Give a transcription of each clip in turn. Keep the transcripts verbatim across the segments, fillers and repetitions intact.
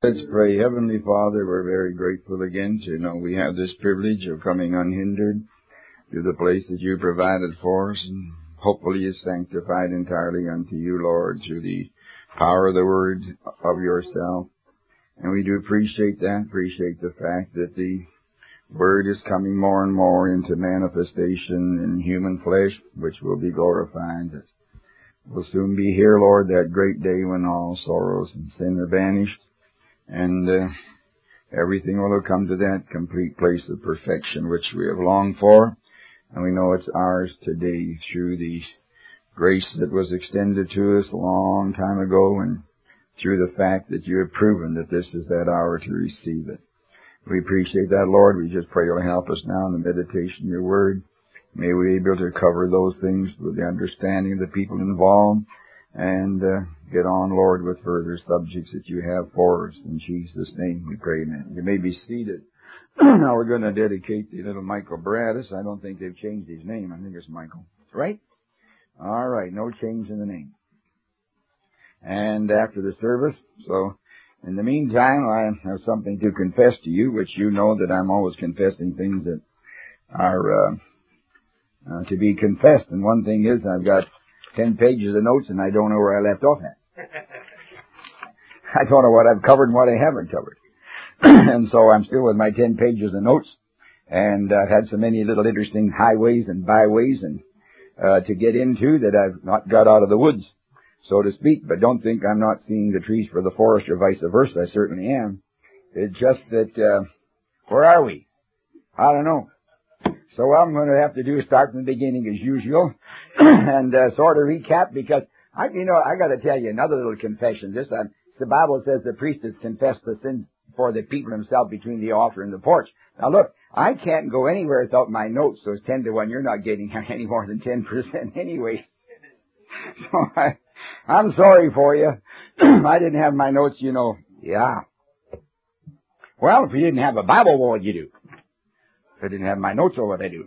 Let's pray. Heavenly Father, we're very grateful again to know we have this privilege of coming unhindered to the place that you provided for us, and hopefully is sanctified entirely unto you, Lord, through the power of the word of yourself. And we do appreciate that, appreciate the fact that the word is coming more and more into manifestation in human flesh, which will be glorified. We'll soon be here, Lord, that great day when all sorrows and sin are banished, and uh, everything will have come to that complete place of perfection which we have longed for. And we know it's ours today through the grace that was extended to us a long time ago, and through the fact that you have proven that this is that hour to receive it. We appreciate that, Lord. We just pray you'll help us now in the meditation of your word. May we be able to cover those things with the understanding of the people involved, and uh, get on, Lord, with further subjects that you have for us. In Jesus' name we pray, amen. You may be seated. Now we're going to dedicate the little Michael Bradis. I don't think they've changed his name. I think it's Michael. Right? All right. No change in the name. And after the service, so in the meantime, I have something to confess to you, which you know that I'm always confessing things that are uh, uh, to be confessed. And one thing is, I've got ten pages of notes, and I don't know where I left off at. I don't know what I've covered and what I haven't covered. And so I'm still with my ten pages of notes, and I've had so many little interesting highways and byways and uh, to get into that I've not got out of the woods, so to speak. But don't think I'm not seeing the trees for the forest or vice versa. I certainly am. It's just that, uh, where are we? I don't know. So what I'm going to have to do is start from the beginning as usual and uh, sort of recap, because, I, you know, I got to tell you another little confession. This, uh, the Bible says the priest has confessed the sin for the people himself between the altar and the porch. Now look, I can't go anywhere without my notes, so it's ten to one. You're not getting any more than ten percent anyway. So I, I'm sorry for you. I didn't have my notes, you know. Yeah. Well, if you didn't have a Bible, what would you do? If I didn't have my notes, what would I do?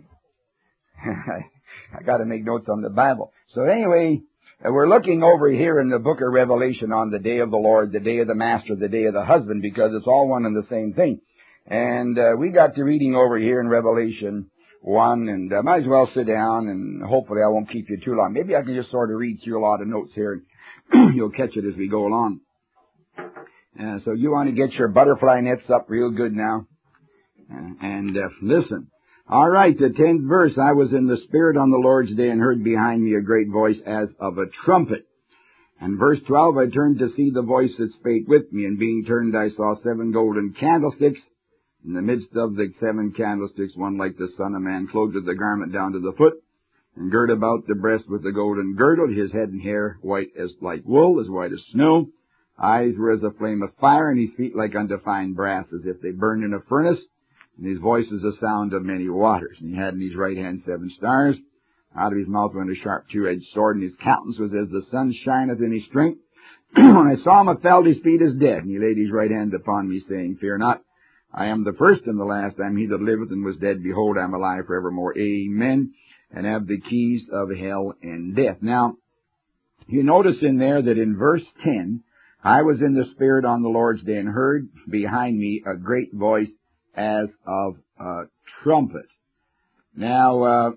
I got to make notes on the Bible. So anyway, we're looking over here in the book of Revelation on the day of the Lord, the day of the Master, the day of the husband, because it's all one and the same thing. And uh, we got to reading over here in Revelation one, and I uh, might as well sit down, and hopefully I won't keep you too long. Maybe I can just sort of read through a lot of notes here, and you'll catch it as we go along. Uh, so you want to get your butterfly nets up real good now. Uh, and uh, listen. All right, the tenth verse. I was in the Spirit on the Lord's day and heard behind me a great voice as of a trumpet. And verse twelve, I turned to see the voice that spake with me, and being turned I saw seven golden candlesticks. In the midst of the seven candlesticks, one like the Son of Man, clothed with the garment down to the foot, and girt about the breast with the golden girdle, his head and hair white as like wool, as white as snow. Eyes were as a flame of fire, and his feet like unto fine brass, as if they burned in a furnace. And his voice is the sound of many waters. And he had in his right hand seven stars. Out of his mouth went a sharp two-edged sword, and his countenance was as the sun shineth in his strength. When I saw him, I fell at his feet as dead. And he laid his right hand upon me, saying, Fear not, I am the first and the last. I am he that liveth and was dead. Behold, I am alive forevermore. Amen. And have the keys of hell and death. Now, you notice in there that in verse ten, I was in the Spirit on the Lord's day and heard behind me a great voice as of a trumpet. Now, uh,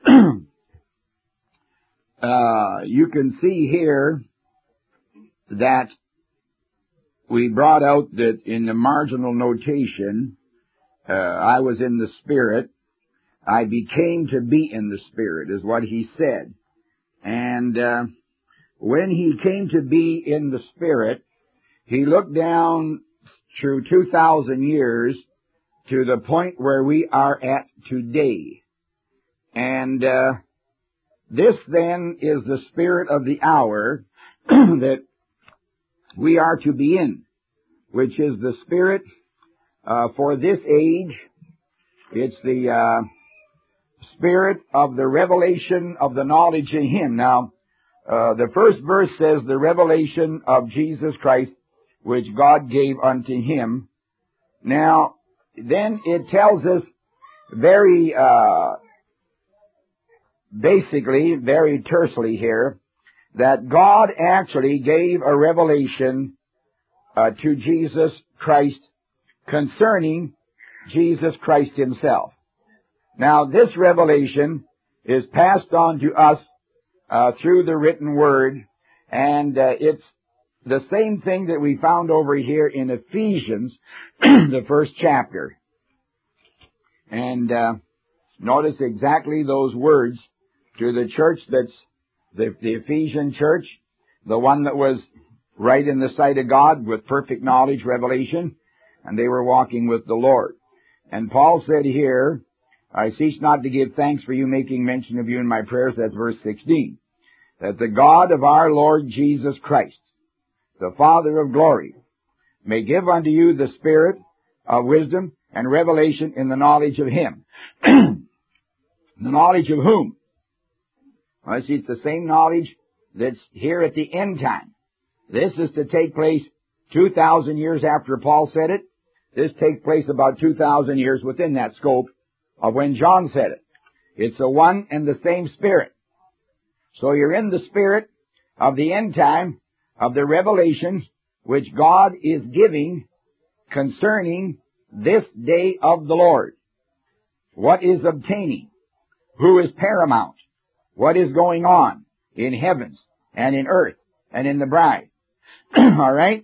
uh, you can see here that we brought out that in the marginal notation, uh, I was in the Spirit. I became to be in the Spirit, is what he said. And uh, when he came to be in the Spirit, he looked down through two thousand years to the point where we are at today. And uh, this then is the spirit of the hour that we are to be in, which is the spirit uh, for this age. It's the uh, spirit of the revelation of the knowledge of Him. Now, uh, the first verse says the revelation of Jesus Christ, which God gave unto Him. Now, then it tells us very, uh, basically, very tersely here, that God actually gave a revelation uh, to Jesus Christ concerning Jesus Christ himself. Now, this revelation is passed on to us uh, through the written word, and uh, it's the same thing that we found over here in Ephesians, the first chapter. And uh, notice exactly those words to the church that's the, the Ephesian church, the one that was right in the sight of God with perfect knowledge, revelation, and they were walking with the Lord. And Paul said here, I cease not to give thanks for you, making mention of you in my prayers, that's verse sixteen, that the God of our Lord Jesus Christ, the Father of glory, may give unto you the spirit of wisdom and revelation in the knowledge of Him. The knowledge of whom? Well, see, it's the same knowledge that's here at the end time. This is to take place two thousand years after Paul said it. This takes place about two thousand years within that scope of when John said it. It's the one and the same Spirit. So you're in the Spirit of the end time, of the revelations which God is giving concerning this day of the Lord. What is obtaining? Who is paramount? What is going on in heavens and in earth and in the bride? All right?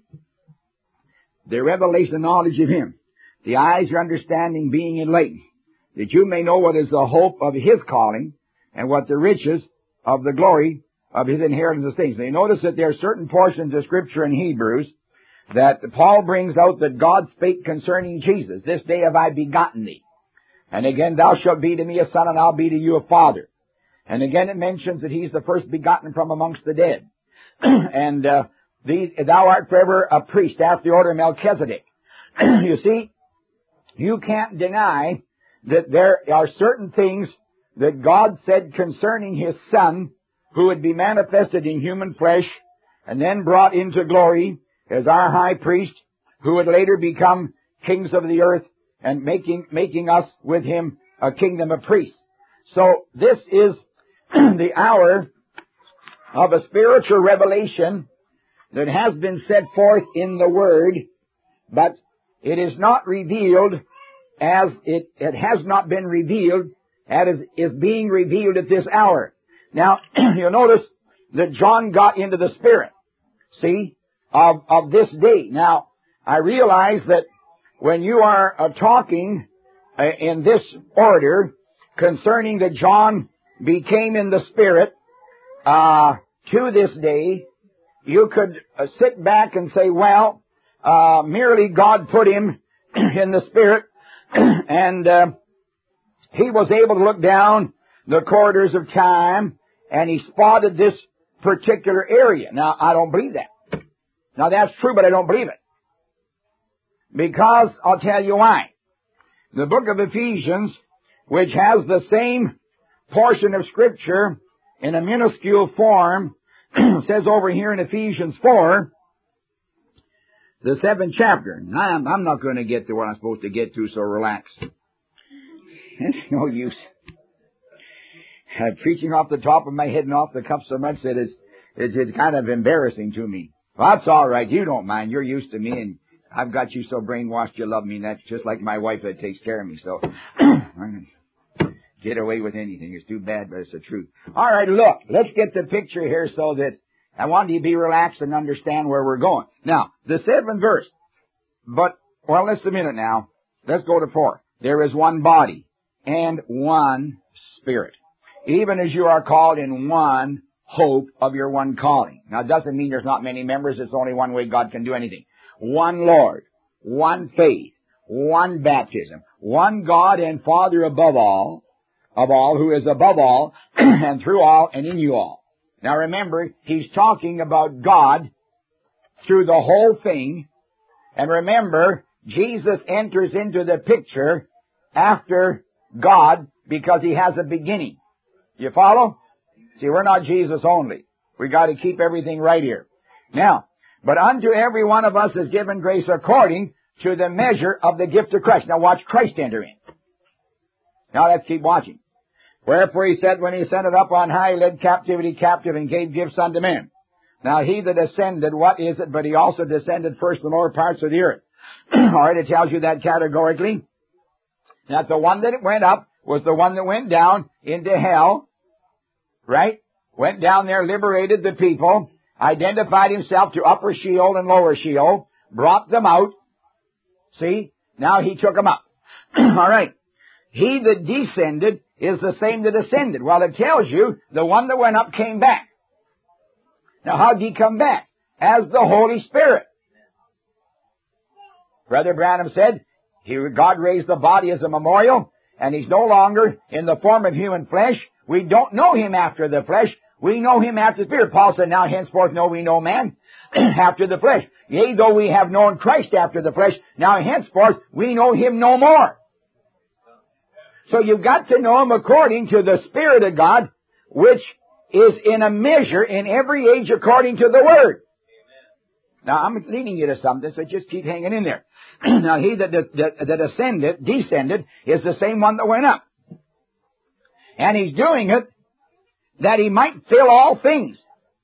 The revelation knowledge of Him. The eyes of understanding being enlightened, that you may know what is the hope of His calling and what the riches of the glory of His inheritance of things. Now you notice that there are certain portions of Scripture in Hebrews that Paul brings out that God spake concerning Jesus. This day have I begotten thee. And again, thou shalt be to me a son, and I'll be to you a father. And again it mentions that He's the first begotten from amongst the dead. and uh, these, thou art forever a priest after the order of Melchizedek. You see, you can't deny that there are certain things that God said concerning His Son, who would be manifested in human flesh and then brought into glory as our high priest, who would later become kings of the earth and making making us with Him a kingdom of priests. So this is the hour of a spiritual revelation that has been set forth in the Word, but it is not revealed as it, it has not been revealed as is being revealed at this hour. Now, you'll notice that John got into the Spirit, see, of, of this day. Now, I realize that when you are uh, talking uh, in this order concerning that John became in the Spirit uh, to this day, you could uh, sit back and say, well, uh, merely God put him in the Spirit and uh, he was able to look down the corridors of time and he spotted this particular area. Now, I don't believe that. Now, that's true, but I don't believe it. Because, I'll tell you why. The book of Ephesians, which has the same portion of Scripture in a minuscule form, says over here in Ephesians four, the seventh chapter. I'm, I'm not going to get to what I'm supposed to get to, so relax. It's no use. I'm preaching off the top of my head and off the cuff so much that it's, it's, it's kind of embarrassing to me. Well, that's all right. You don't mind. You're used to me, and I've got you so brainwashed you love me, and that's just like my wife that takes care of me. So I'm gonna get away with anything. It's too bad, but it's the truth. All right, look, let's get the picture here so that I want you to be relaxed and understand where we're going. Now, the seventh verse. But, well, let's a minute now. Let's go to four. There is one body and one Spirit, even as you are called in one hope of your one calling. Now, it doesn't mean there's not many members. It's only one way God can do anything. One Lord, one faith, one baptism, one God and Father above all, of all, who is above all, and through all, and in you all. Now remember, he's talking about God through the whole thing. And remember, Jesus enters into the picture after God because he has a beginning. You follow? See, we're not Jesus only. We got to keep everything right here. Now, but unto every one of us is given grace according to the measure of the gift of Christ. Now watch Christ enter in. Now let's keep watching. Wherefore he said, when he ascended up on high, he led captivity captive and gave gifts unto men. Now he that ascended, what is it? But he also descended first to the lower parts of the earth. All right, it tells you that categorically. That the one that went up was the one that went down into hell. Right? Went down there, liberated the people, identified himself to upper Sheol and lower Sheol, brought them out. See? Now he took them up. All right. He that descended is the same that ascended. Well, it tells you the one that went up came back. Now, how did he come back? As the Holy Spirit. Brother Branham said, he, God raised the body as a memorial, and he's no longer in the form of human flesh. We don't know him after the flesh. We know him after the Spirit. Paul said, now henceforth know we no man after the flesh. Yea, though we have known Christ after the flesh, now henceforth we know him no more. So you've got to know him according to the Spirit of God, which is in a measure in every age according to the Word. Now, I'm leading you to something, so just keep hanging in there. Now, he that, that, that ascended, descended, is the same one that went up. And he's doing it that he might fill all things.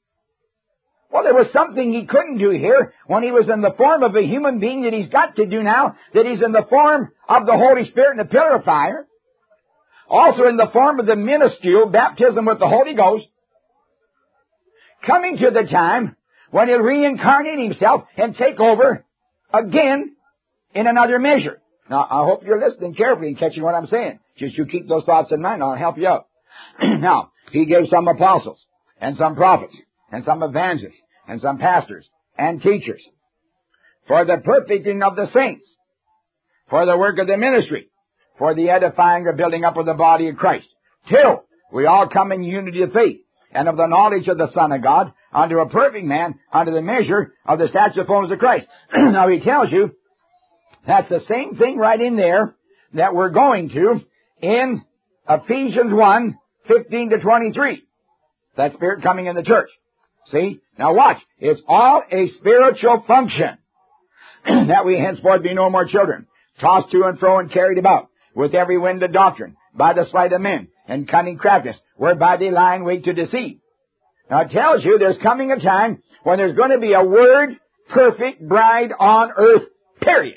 Well, there was something he couldn't do here when he was in the form of a human being that he's got to do now, that he's in the form of the Holy Spirit in the pillar of fire. Also in the form of the minuscule baptism with the Holy Ghost. Coming to the time when he'll reincarnate himself and take over again in another measure. Now, I hope you're listening carefully and catching what I'm saying. Just you keep those thoughts in mind, I'll help you out. Now, he gave some apostles, and some prophets, and some evangelists, and some pastors, and teachers, for the perfecting of the saints, for the work of the ministry, for the edifying or building up of the body of Christ, till we all come in unity of faith, and of the knowledge of the Son of God, unto a perfect man, unto the measure of the stature of the fullness of Christ. Now he tells you, that's the same thing right in there that we're going to in Ephesians one, fifteen to twenty-three. That Spirit coming in the church. See? Now watch. It's all a spiritual function. That we henceforth be no more children, tossed to and fro and carried about with every wind of doctrine, by the sleight of men, and cunning craftiness, whereby they lie in wait to deceive. Now it tells you there's coming a time when there's going to be a word perfect bride on earth, period.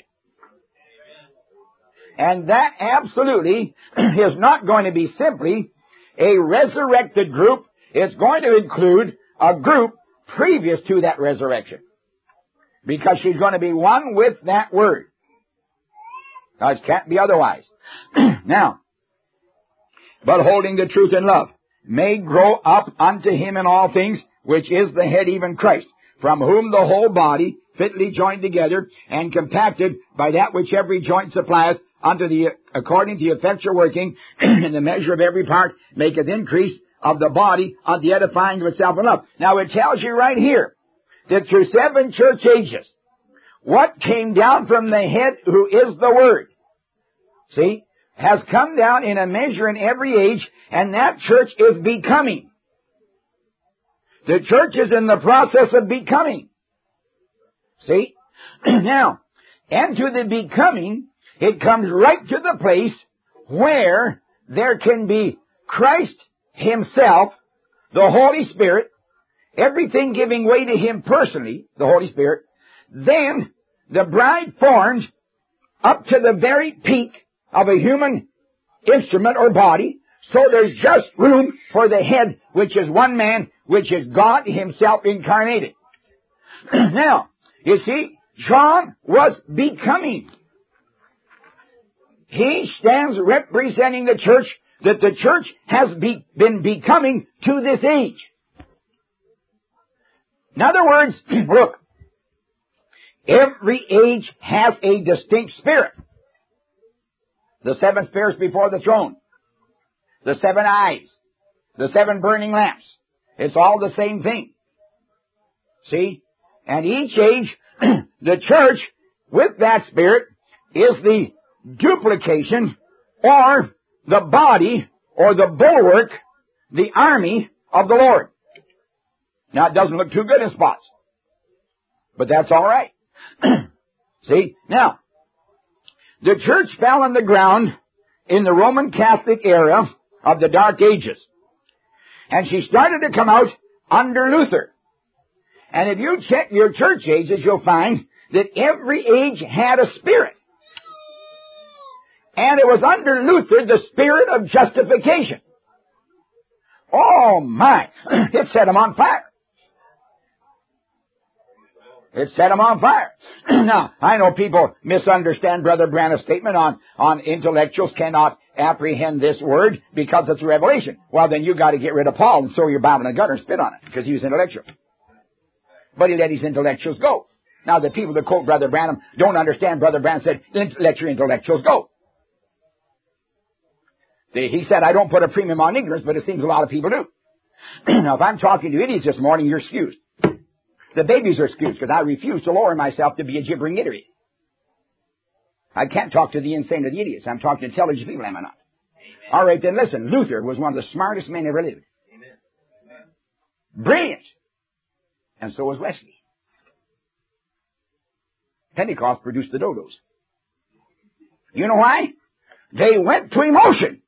And that absolutely is not going to be simply a resurrected group. It's going to include a group previous to that resurrection. Because she's going to be one with that word. Now, it can't be otherwise. Now, but holding the truth in love, may grow up unto him in all things, which is the head, even Christ, from whom the whole body, fitly joined together, and compacted by that which every joint supplieth, unto the, according to the effectual working, in the measure of every part, maketh increase of the body, unto the edifying of itself in love. Now it tells you right here, that through seven church ages, what came down from the head, who is the Word, see, has come down in a measure in every age, and that church is becoming. The church is in the process of becoming. See? Now, and to the becoming, it comes right to the place where there can be Christ Himself, the Holy Spirit, everything giving way to Him personally, the Holy Spirit, then the bride formed up to the very peak of a human instrument or body, so there's just room for the head, which is one man, which is God Himself incarnated. Now, you see, John was becoming. He stands representing the church, that the church has be, been becoming to this age. In other words, look, every age has a distinct spirit. The seven spirits before the throne. The seven eyes. The seven burning lamps. It's all the same thing. See? And each age, the church, with that spirit, is the duplication, or the body, or the bulwark, the army of the Lord. Now, it doesn't look too good in spots. But that's all right. See? Now, the church fell on the ground in the Roman Catholic era of the Dark Ages. And she started to come out under Luther. And if you check your church ages, you'll find that every age had a spirit. And it was under Luther the spirit of justification. Oh my! It set him on fire. It set him on fire. Now, I know people misunderstand Brother Branham's statement on, on intellectuals cannot apprehend this word because it's a revelation. Well, then you got to get rid of Paul and throw your Bible in the gutter and spit on it because he was intellectual. But he let his intellectuals go. Now, the people that quote Brother Branham don't understand. Brother Branham said, let your intellectuals go. He said, I don't put a premium on ignorance, but it seems a lot of people do. Now, if I'm talking to idiots this morning, you're excused. The babies are excused because I refuse to lower myself to be a gibbering idiot. I can't talk to the insane or the idiots. I'm talking to intelligent people, am I not? Amen. All right, then listen. Luther was one of the smartest men ever lived. Amen. Brilliant. And so was Wesley. Pentecost produced the dodos. You know why? They went to emotion.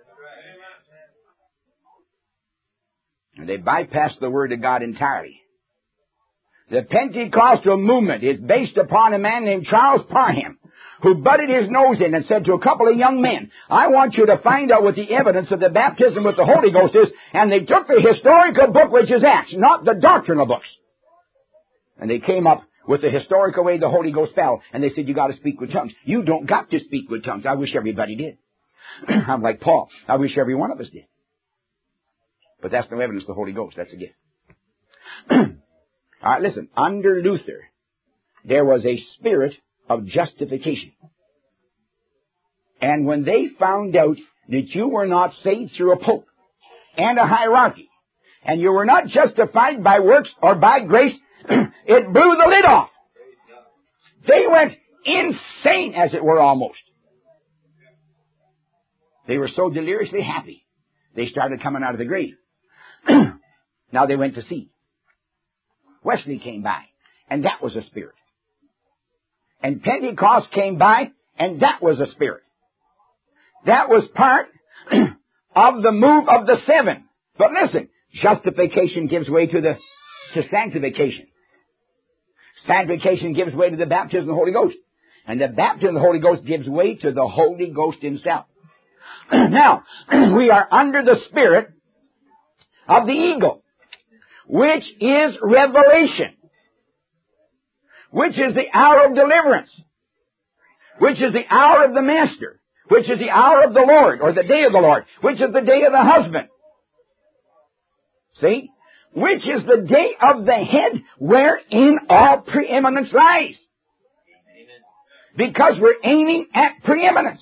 And they bypassed the Word of God entirely. The Pentecostal movement is based upon a man named Charles Parham, who butted his nose in and said to a couple of young men, I want you to find out what the evidence of the baptism with the Holy Ghost is. And they took the historical book, which is Acts, not the doctrinal books. And they came up with the historical way the Holy Ghost fell. And they said, you got to speak with tongues. You don't got to speak with tongues. I wish everybody did. I'm like Paul. I wish every one of us did. But that's no evidence of the Holy Ghost. That's a gift. All right, listen. Under Luther, there was a spirit of justification. And when they found out that you were not saved through a pope and a hierarchy, and you were not justified by works or by grace, it blew the lid off. They went insane, as it were, almost. They were so deliriously happy, they started coming out of the grave. Now they went to sea. Wesley came by, and that was a spirit. And Pentecost came by, and that was a spirit. That was part of the move of the seven. But listen, justification gives way to the to sanctification. Sanctification gives way to the baptism of the Holy Ghost. And the baptism of the Holy Ghost gives way to the Holy Ghost himself. Now, we are under the spirit of the eagle, which is revelation, which is the hour of deliverance, which is the hour of the Master, which is the hour of the Lord, or the day of the Lord, which is the day of the husband. See? Which is the day of the head wherein all preeminence lies. Because we're aiming at preeminence.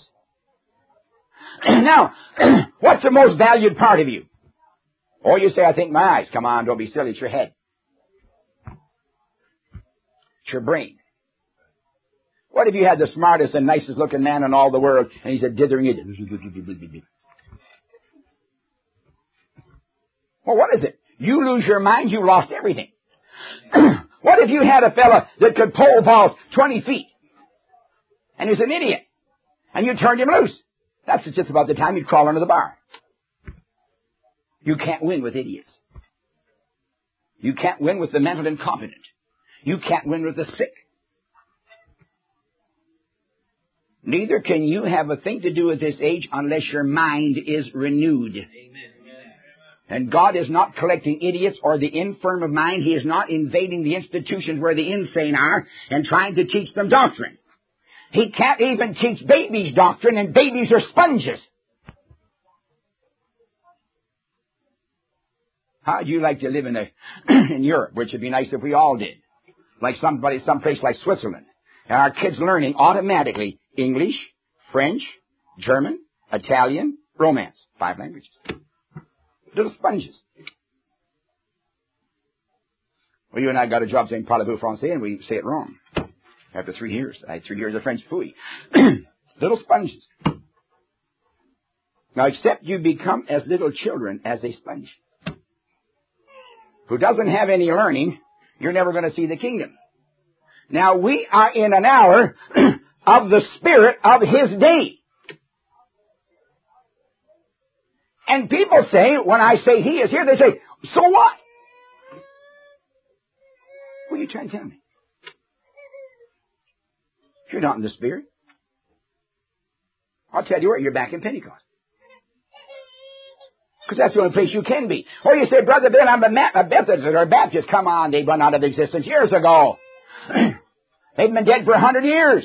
Now, what's the most valued part of you? Or you say, I think my eyes. Come on, don't be silly. It's your head. It's your brain. What if you had the smartest and nicest looking man in all the world, and he said, dithering it? Well, what is it? You lose your mind, you lost everything. What if you had a fella that could pole vault twenty feet, and he's an idiot, and you turned him loose? That's just about the time you'd crawl under the bar. You can't win with idiots. You can't win with the mental incompetent. You can't win with the sick. Neither can you have a thing to do with this age unless your mind is renewed. Amen. And God is not collecting idiots or the infirm of mind. He is not invading the institutions where the insane are and trying to teach them doctrine. He can't even teach babies doctrine, and babies are sponges. How'd you like to live in a, in Europe, which would be nice if we all did? Like somebody, someplace like Switzerland. And our kids learning automatically English, French, German, Italian, Romance. Five languages. Little sponges. Well, you and I got a job saying parlez-vous français, and we say it wrong. After three years. I had three years of French fooey. Little sponges. Now, except you become as little children as a sponge, who doesn't have any learning, you're never going to see the kingdom. Now, we are in an hour of the spirit of his day. And people say, when I say he is here, they say, so what? What are you trying to tell me? You're not in the Spirit. I'll tell you what, you're back in Pentecost. Because that's the only place you can be. Or you say, Brother Bill, I'm a, Ma- a Methodist or a Baptist. Come on, they run out of existence years ago. They've been dead for a hundred years.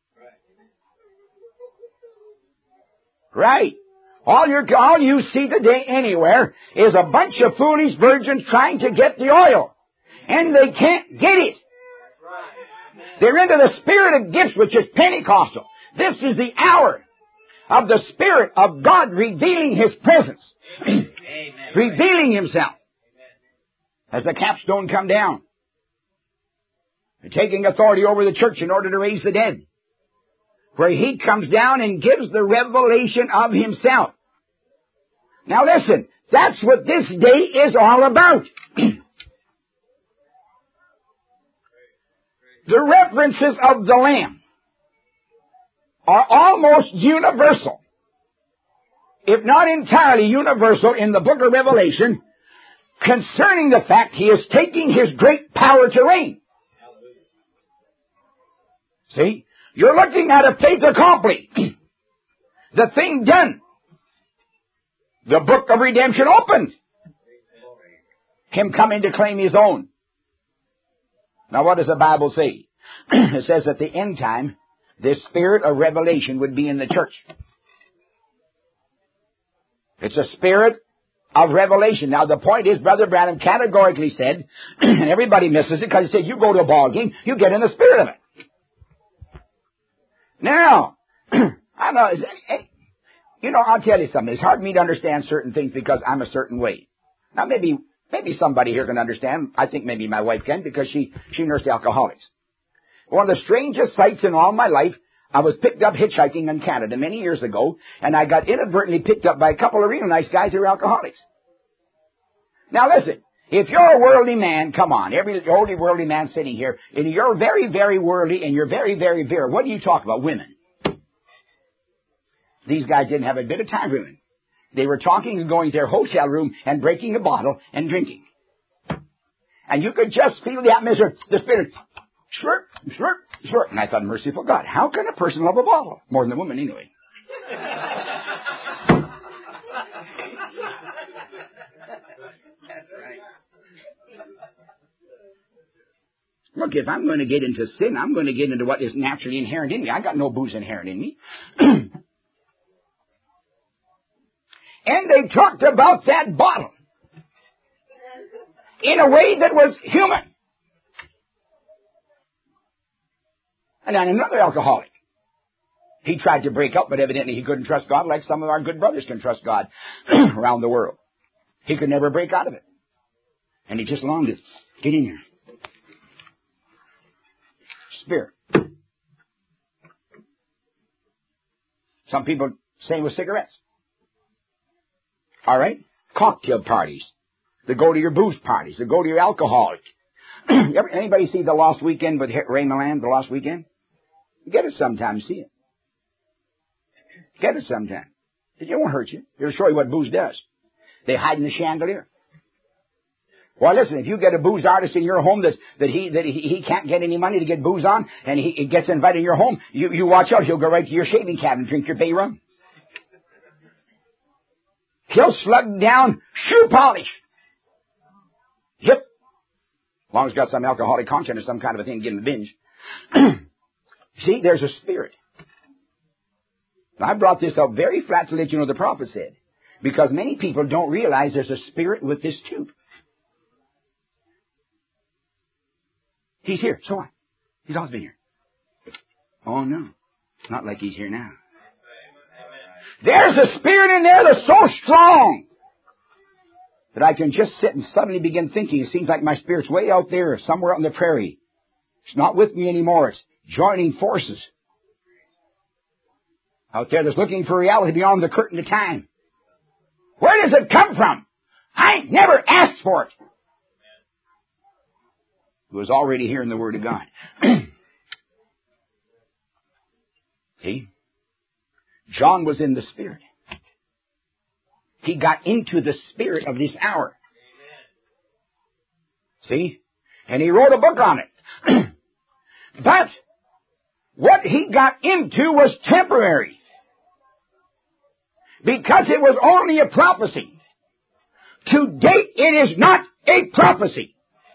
Right. All, your, all you see today anywhere is a bunch of foolish virgins trying to get the oil. And they can't get it. They're into the spirit of gifts, which is Pentecostal. This is the hour of the Spirit of God revealing His presence. Revealing Himself. As the capstone come down. They're taking authority over the church in order to raise the dead. Where He comes down and gives the revelation of Himself. Now listen, that's what this day is all about. The references of the Lamb are almost universal, if not entirely universal, in the book of Revelation concerning the fact He is taking His great power to reign. See? You're looking at a fait accompli. The thing done. The book of redemption opened. Him coming to claim His own. Now what does the Bible say? It says at the end time, the spirit of revelation would be in the church. It's a spirit of revelation. Now the point is, Brother Branham categorically said, and everybody misses it because he said, you go to a ball game, you get in the spirit of it. Now, I know, you know, I'll tell you something. It's hard for me to understand certain things because I'm a certain way. Now maybe, maybe somebody here can understand. I think maybe my wife can because she, she nursed alcoholics. One of the strangest sights in all my life, I was picked up hitchhiking in Canada many years ago, and I got inadvertently picked up by a couple of real nice guys who were alcoholics. Now listen, if you're a worldly man, come on, every oldie worldly man sitting here, and you're very, very worldly, and you're very, very virile, what do you talk about? Women. These guys didn't have a bit of time for women. They were talking and going to their hotel room and breaking a bottle and drinking. And you could just feel the atmosphere, the spirit, slurp, slurp, slurp. And I thought, merciful God, how can a person love a bottle? More than a woman, anyway. Look, if I'm going to get into sin, I'm going to get into what is naturally inherent in me. I got no booze inherent in me. And they talked about that bottle in a way that was human. And then another alcoholic. He tried to break up, but evidently he couldn't trust God like some of our good brothers can trust God around the world. He could never break out of it. And he just longed to get in here. Spirit. Some people say with cigarettes. All right? Cocktail parties. They go to your booze parties. They go to your alcoholic. Anybody see The Lost Weekend with Ray Milland, The Lost Weekend? Get it sometime, see it. Get it sometime. It won't hurt you. It'll show you what booze does. They hide in the chandelier. Well, listen, if you get a booze artist in your home that, that, he, that he, he can't get any money to get booze on, and he, he gets invited in your home, you, you watch out. He'll go right to your shaving cabinet and drink your bay rum. He'll slug down shoe polish. Yep. As long as he's got some alcoholic content or some kind of a thing, give him a binge. See, there's a spirit. I brought this up very flat to let you know the prophet said. Because many people don't realize there's a spirit with this tube. He's here. So what? He's always been here. Oh, no. It's not like he's here now. There's a spirit in there that's so strong that I can just sit and suddenly begin thinking. It seems like my spirit's way out there, somewhere on the prairie. It's not with me anymore. It's joining forces out there that's looking for reality beyond the curtain of time. Where does it come from? I never asked for it. It was already here in the Word of God. See? John was in the Spirit. He got into the Spirit of this hour. See? And he wrote a book on it. But what he got into was temporary. Because it was only a prophecy. To date, it is not a prophecy.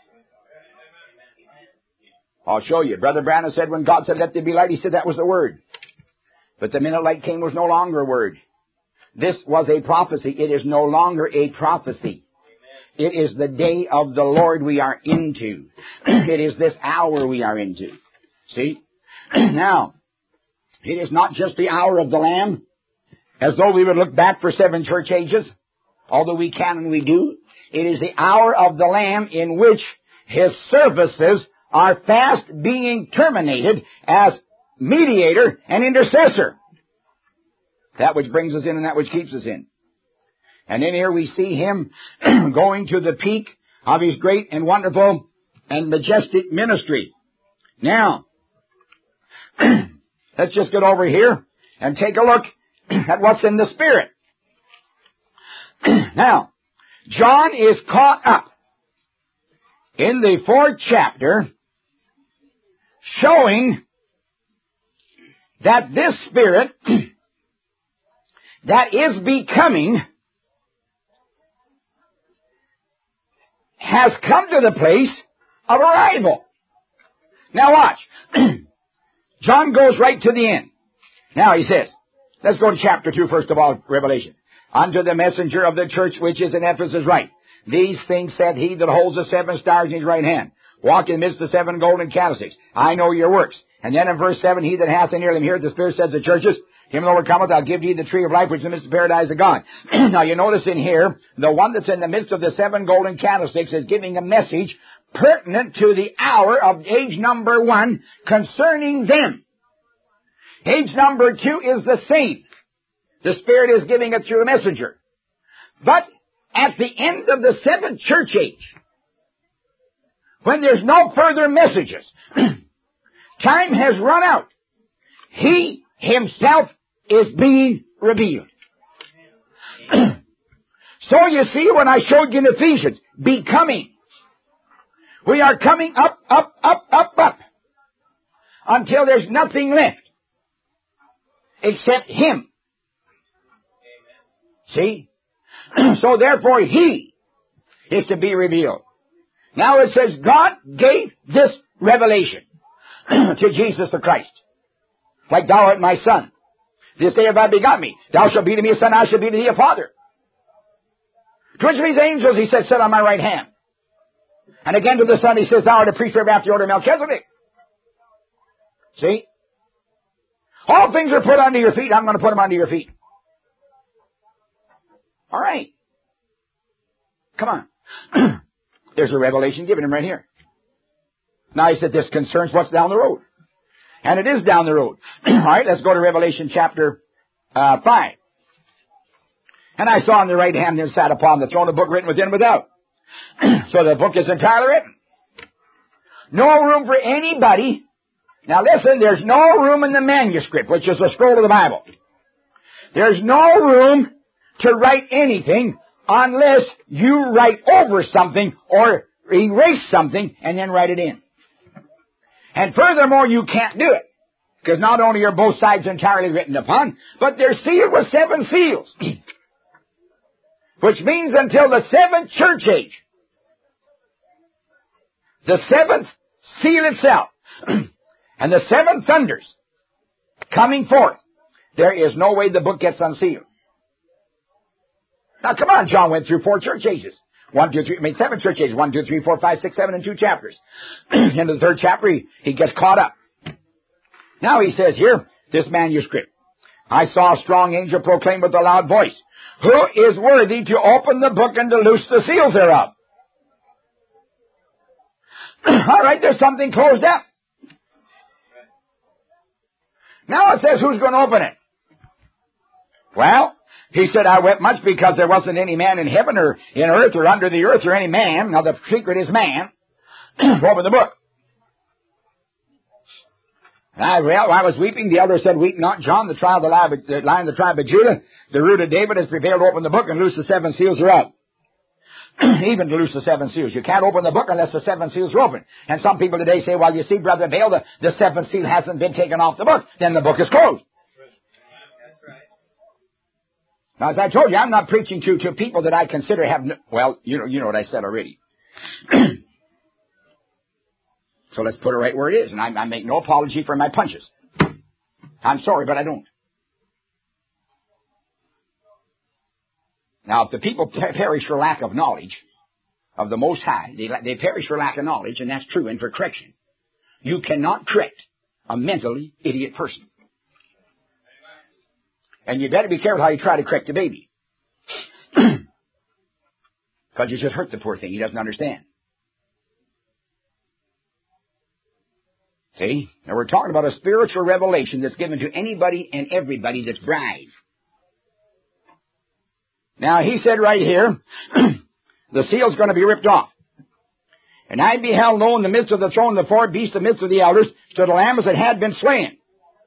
I'll show you. Brother Branham said when God said, let there be light, he said that was the word. But the minute light came was no longer a word. This was a prophecy. It is no longer a prophecy. It is the day of the Lord we are into. It is this hour we are into. See? Now, it is not just the hour of the Lamb, as though we would look back for seven church ages, although we can and we do. It is the hour of the Lamb in which His services are fast being terminated as mediator and intercessor. That which brings us in and that which keeps us in. And in here we see Him going to the peak of His great and wonderful and majestic ministry. Now, let's just get over here and take a look at what's in the Spirit. Now, John is caught up in the fourth chapter showing that this Spirit that is becoming has come to the place of arrival. Now watch. John goes right to the end. Now he says, let's go to chapter two first of all, Revelation. Unto the messenger of the church which is in Ephesus write, these things said he that holds the seven stars in his right hand, walk in the midst of seven golden candlesticks. I know your works. And then in verse seven, he that hath an ear, let him hear. The Spirit says to the churches, him that overcometh, I'll give thee the tree of life, which is in the midst of the paradise of God. Now you notice in here, the one that's in the midst of the seven golden candlesticks is giving a message pertinent to the hour of age number one concerning them. Age number two is the same. The Spirit is giving it through a messenger. But at the end of the seventh church age, when there's no further messages, time has run out. He Himself is being revealed. So you see, when I showed you in Ephesians, becoming, we are coming up, up, up, up, up, until there's nothing left except Him. See? So therefore, He is to be revealed. Now it says, God gave this revelation to Jesus the Christ. Like thou art my son. This day have I begot me. Thou shalt be to me a son, I shall be to thee a father. To which of his angels he says, sit on my right hand. And again to the Son he says, thou art a priest forever after the order of Melchizedek. See? All things are put under your feet. I'm going to put them under your feet. All right. Come on. There's a revelation given him right here. Now he said this concerns what's down the road. And it is down the road. All right, let's go to Revelation chapter uh, five. And I saw on the right hand and sat upon the throne a book written within and without. So the book is entirely written. No room for anybody. Now listen, there's no room in the manuscript, which is the scroll of the Bible. There's no room to write anything unless you write over something or erase something and then write it in. And furthermore, you can't do it. Because not only are both sides entirely written upon, but they're sealed with seven seals. Which means until the seventh church age, the seventh seal itself, and the seven thunders coming forth, there is no way the book gets unsealed. Now come on, John went through four church ages. One, two, three, I mean seven church ages. One, two, three, four, five, six, seven, and two chapters. Into the third chapter, he, he gets caught up. Now he says here, this manuscript. I saw a strong angel proclaim with a loud voice, who is worthy to open the book and to loose the seals thereof? All right, there's something closed up. Now it says, who's going to open it? Well, he said, I wept much because there wasn't any man in heaven or in earth or under the earth or any man. Now the secret is man. Open the book. And I, well, I was weeping. The elder said, weep not, John, the tribe of the, the lion of the tribe of Judah, the root of David has prevailed to open the book and loose the seven seals thereof. even to loose the seven seals. You can't open the book unless the seven seals are open. And some people today say, well, you see, Brother Vail, the, the seventh seal hasn't been taken off the book. Then the book is closed. Now, as I told you, I'm not preaching to, to people that I consider have, no, well, you know, you know what I said already. So let's put it right where it is. And I, I make no apology for my punches. I'm sorry, but I don't. Now, if the people perish for lack of knowledge of the Most High, they, they perish for lack of knowledge, and that's true, and for correction. You cannot correct a mentally idiot person. And you better be careful how you try to correct a baby. Because you just hurt the poor thing. He doesn't understand. See? Now we're talking about a spiritual revelation that's given to anybody and everybody that's brave. Now he said right here, the seal's going to be ripped off. And I beheld, lo, in the midst of the throne, the four beasts, in the midst of the elders, stood a lamb that had been slain.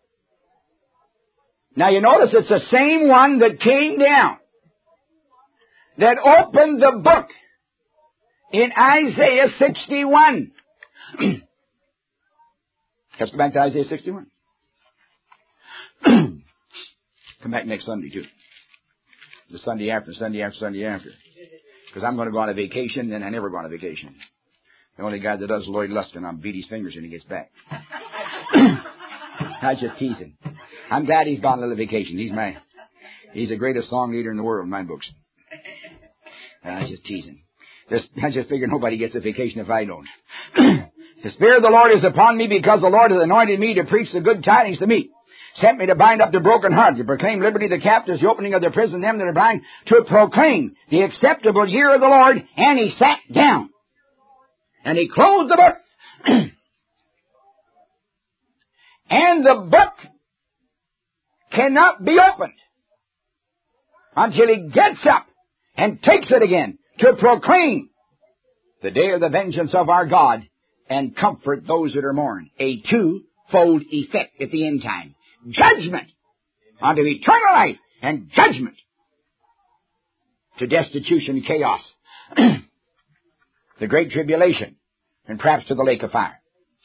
Now you notice it's the same one that came down, that opened the book in Isaiah sixty-one. Let's go back to Isaiah sixty-one. Come back next Sunday, too. The Sunday after, Sunday after, Sunday after. Because I'm going to go on a vacation, and I never go on a vacation. The only guy that does Lloyd Luskin, I'll beat his fingers when he gets back. I was just teasing. I'm glad he's gone on a vacation. He's my, he's the greatest song leader in the world in my books. I was just teasing. Just, I just figure nobody gets a vacation if I don't. The Spirit of the Lord is upon me because the Lord has anointed me to preach the good tidings to me. Sent me to bind up the broken heart, to proclaim liberty to the captives, the opening of the prison, them that are blind, to proclaim the acceptable year of the Lord. And he sat down. And he closed the book. And the book cannot be opened until he gets up and takes it again to proclaim the day of the vengeance of our God and comfort those that are mourn. A two-fold effect at the end time. Judgment unto eternal life and judgment to destitution and chaos. The great tribulation and perhaps to the lake of fire.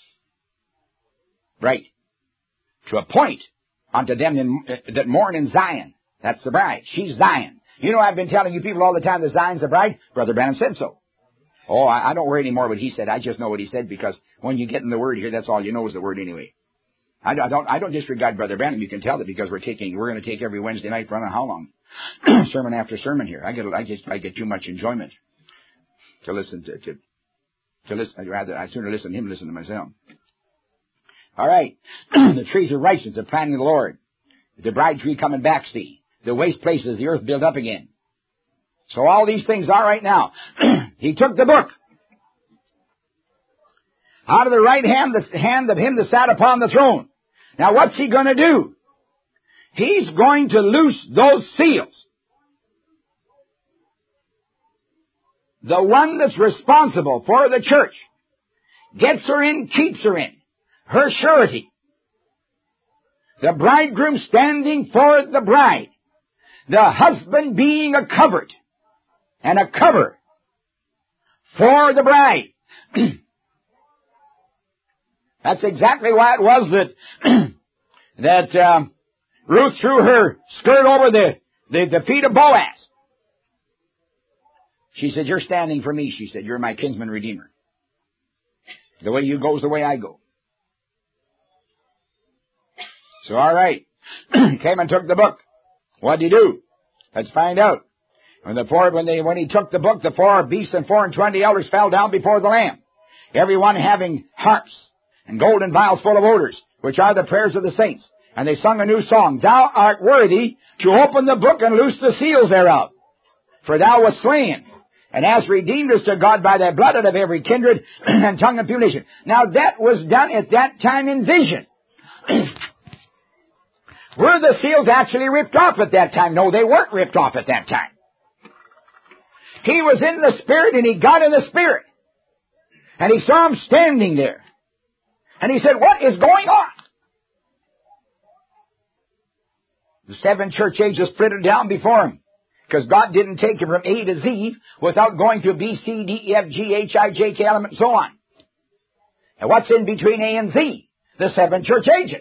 Right. To appoint unto them in, uh, that mourn in Zion. That's the bride. She's Zion. You know, I've been telling you people all the time that Zion's the bride. Brother Branham said so. Oh, I, I don't worry anymore what he said. I just know what he said because when you get in the word here, that's all you know is the word anyway. I, I don't, I don't disregard Brother Branham. You can tell that because we're taking, we're going to take every Wednesday night for I don't know how long. Sermon after sermon here. I get, I just, I get too much enjoyment to listen to, to, to listen. I'd rather, I'd sooner listen to him than listen to myself. All right. The trees of righteousness, the planting of the Lord. The bride tree coming back, see. The waste places, the earth built up again. So all these things are right now. He took the book out of the right hand, the hand of him that sat upon the throne. Now what's he going to do? He's going to loose those seals. The one that's responsible for the church gets her in, keeps her in. Her surety. The bridegroom standing for the bride. The husband being a covert and a cover for the bride. That's exactly why it was that that um, Ruth threw her skirt over the, the, the feet of Boaz. She said, "You're standing for me," she said. "You're my kinsman redeemer. The way you go is the way I go." So, all right. Came and took the book. What'd he do? Let's find out. When the four, when they, when he took the book, the four beasts and four and twenty elders fell down before the Lamb, every one having harps and golden vials full of odors, which are the prayers of the saints. And they sung a new song. Thou art worthy to open the book and loose the seals thereof. For thou wast slain, and hast redeemed us to God by thy blood out of every kindred and tongue and people nation. Now that was done at that time in vision. Were the seals actually ripped off at that time? No, they weren't ripped off at that time. He was in the Spirit, and he got in the Spirit. And he saw him standing there. And he said, "What is going on?" The seven church ages flitted down before him, Because God didn't take him from A to Z without going through B, C, D, E, F, G, H, I, J, K, L, M, and so on. And what's in between A and Z? The seven church ages.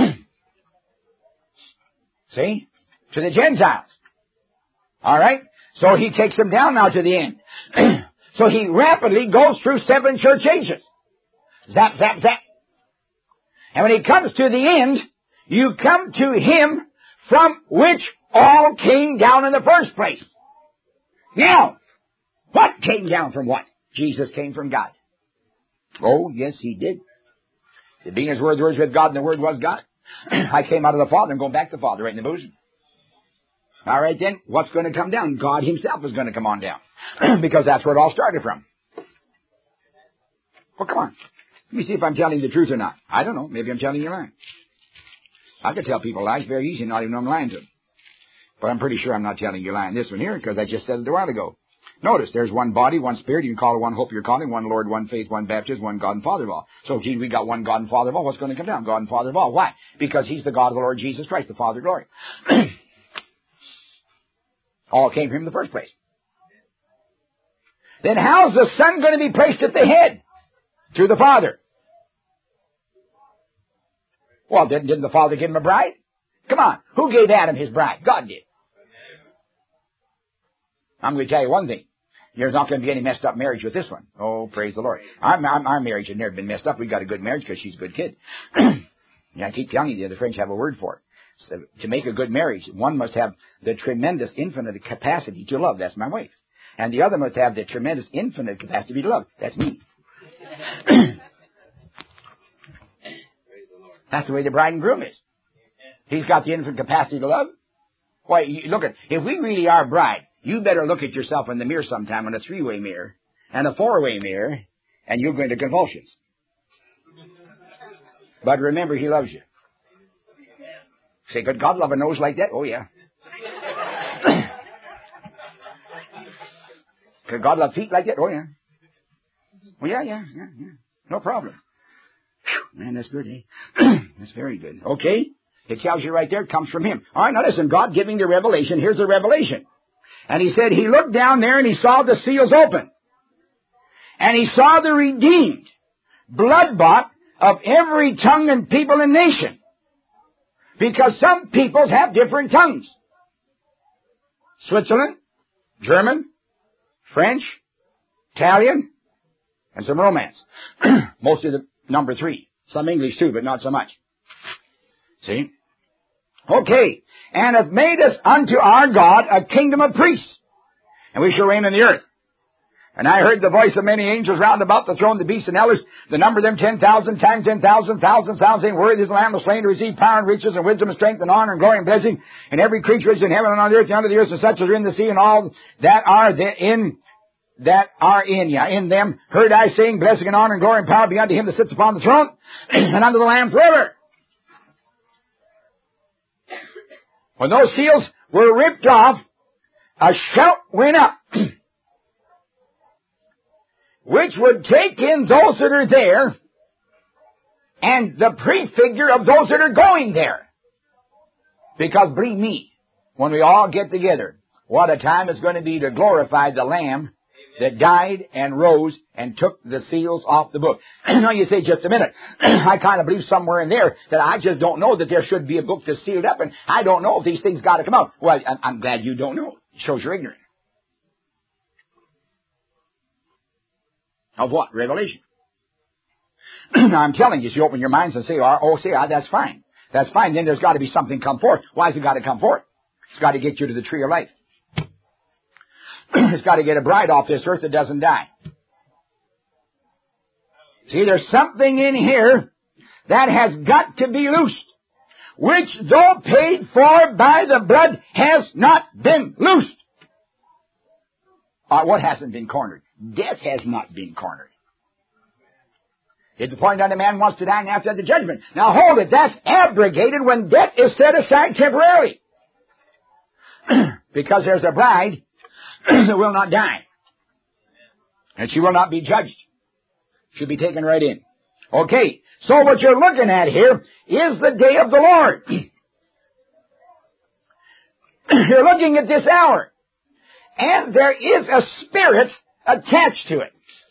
See? To the Gentiles. All right? So he takes them down now to the end. So he rapidly goes through seven church ages. Zap, zap, zap. And when he comes to the end, you come to him from which all came down in the first place. Now, what came down from what? Jesus came from God. Oh, yes, he did. The being his word, the word was with God, and the word was God. I came out of the Father and going back to the Father right in the bosom. All right, then, what's going to come down? God himself is going to come on down. Because that's where it all started from. Well, come on. Let me see if I'm telling the truth or not. I don't know. Maybe I'm telling you a lie. I could tell people lies very easy, not even know I'm lying to them. But I'm pretty sure I'm not telling you a lie in this one here, because I just said it a while ago. Notice, there's one body, one spirit. You can call it one hope you're calling, one Lord, one faith, one baptism, one God and Father of all. So, gee, we got one God and Father of all. What's going to come down? God and Father of all. Why? Because he's the God of the Lord Jesus Christ, the Father of glory. All came from him in the first place. Then how's the Son going to be placed at the head? Through the Father. Well, didn't, didn't the Father give him a bride? Come on. Who gave Adam his bride? God did. I'm going to tell you one thing. There's not going to be any messed up marriage with this one. Oh, praise the Lord. Our, our, our marriage has never been messed up. We've got a good marriage because she's a good kid. Yeah, I keep telling you, the French have a word for it. So to make a good marriage, one must have the tremendous, infinite capacity to love. That's my wife. And the other must have the tremendous, infinite capacity to love. That's me. That's the way the bride and groom is. He's got the infinite capacity to love. Why, you look at, if we really are bride, you better look at yourself in the mirror sometime, in a three-way mirror and a four-way mirror, and you'll go into convulsions. But remember, he loves you. Say, could God love a nose like that? Oh, yeah. Could God love feet like that? Oh, yeah. Oh, yeah, yeah, yeah, yeah. No problem. Whew, man, that's good, eh? That's very good. Okay? It tells you right there, it comes from him. All right, now listen, God giving the revelation. Here's the revelation. And he said, he looked down there and he saw the seals open. And he saw the redeemed, blood-bought, of every tongue and people and nation. Because some peoples have different tongues. Switzerland, German, French, Italian, and some Romance. Mostly the number three. Some English too, but not so much. See? Okay. And hath made us unto our God a kingdom of priests, and we shall reign in the earth. And I heard the voice of many angels round about the throne, the beasts and elders, the number of them ten thousand times ten thousand, thousand sounds, saying, worthy is the Lamb of slain to receive power and riches and wisdom and strength and honor and glory and blessing. And every creature which is in heaven and on the earth and under the earth, and such as are in the sea, and all that are in, that are in, yeah, in them, heard I saying, blessing and honor and glory and power be unto him that sits upon the throne, and unto the Lamb forever. When those seals were ripped off, a shout went up, which would take in those that are there and the prefigure of those that are going there. Because believe me, when we all get together, what a time it's going to be to glorify the Lamb that died and rose and took the seals off the book. Now you say, just a minute, I kind of believe somewhere in there that I just don't know that there should be a book that's sealed up, and I don't know if these things got to come out. Well, I'm glad you don't know. It shows you're ignorant. Of what? Revelation. Now I'm telling you, so you open your minds and say, oh, say, oh, that's fine. That's fine. Then there's got to be something come forth. Why has it got to come forth? It's got to get you to the tree of life. It's got to get a bride off this earth that doesn't die. See, there's something in here that has got to be loosed, which, though paid for by the blood, has not been loosed. Uh, what hasn't been cornered? Death has not been cornered. It's the point that a man wants to die and after the judgment. Now hold it, that's abrogated when death is set aside temporarily. Because there's a bride that will not die. And she will not be judged. She'll be taken right in. Okay, so what you're looking at here is the day of the Lord. You're looking at this hour. And there is a spirit attached to it.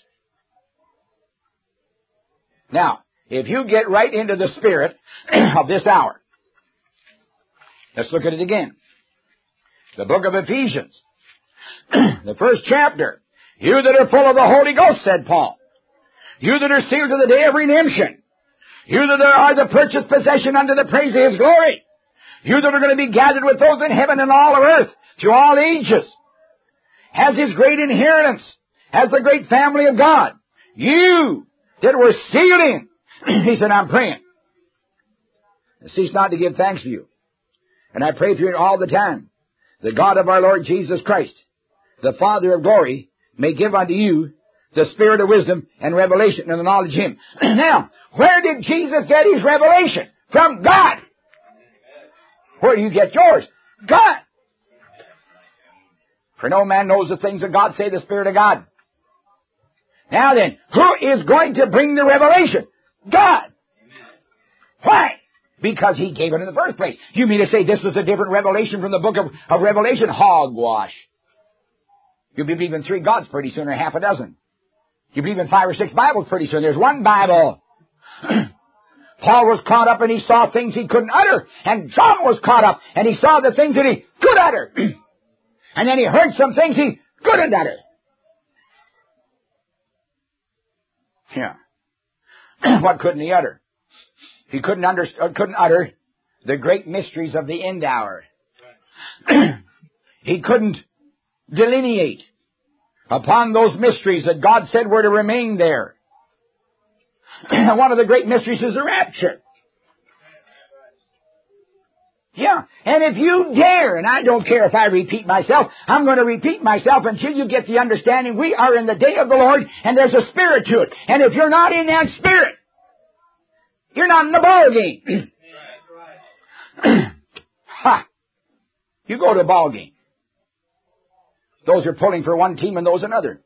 Now, if you get right into the spirit of this hour, let's look at it again. The book of Ephesians, the first chapter. You that are full of the Holy Ghost, said Paul. You that are sealed to the day of redemption. You that are the purchased possession unto the praise of His glory. You that are going to be gathered with those in heaven and all of earth, through all ages. Has His great inheritance. Has the great family of God. You that were sealed in. He said, I'm praying. And cease not to give thanks for you. And I pray for you all the time. The God of our Lord Jesus Christ, the Father of glory, may give unto you the spirit of wisdom and revelation and the knowledge of Him. Now, where did Jesus get His revelation? From God. Where do you get yours? God. For no man knows the things of God, save the Spirit of God. Now then, who is going to bring the revelation? God. Why? Because He gave it in the first place. You mean to say this is a different revelation from the book of, of Revelation? Hogwash. You believe in three gods pretty soon, or half a dozen. You believe in five or six Bibles pretty soon. There's one Bible. Paul was caught up and he saw things he couldn't utter. And John was caught up and he saw the things that he could utter. And then he heard some things he couldn't utter. Yeah. What couldn't he utter? He couldn't, under, uh, couldn't utter the great mysteries of the end hour. He couldn't delineate upon those mysteries that God said were to remain there. One of the great mysteries is the rapture. Yeah, and if you dare, and I don't care if I repeat myself, I'm going to repeat myself until you get the understanding we are in the day of the Lord and there's a spirit to it. And if you're not in that spirit, you're not in the ball game. Ha! You go to a ball game. Those are pulling for one team and those another.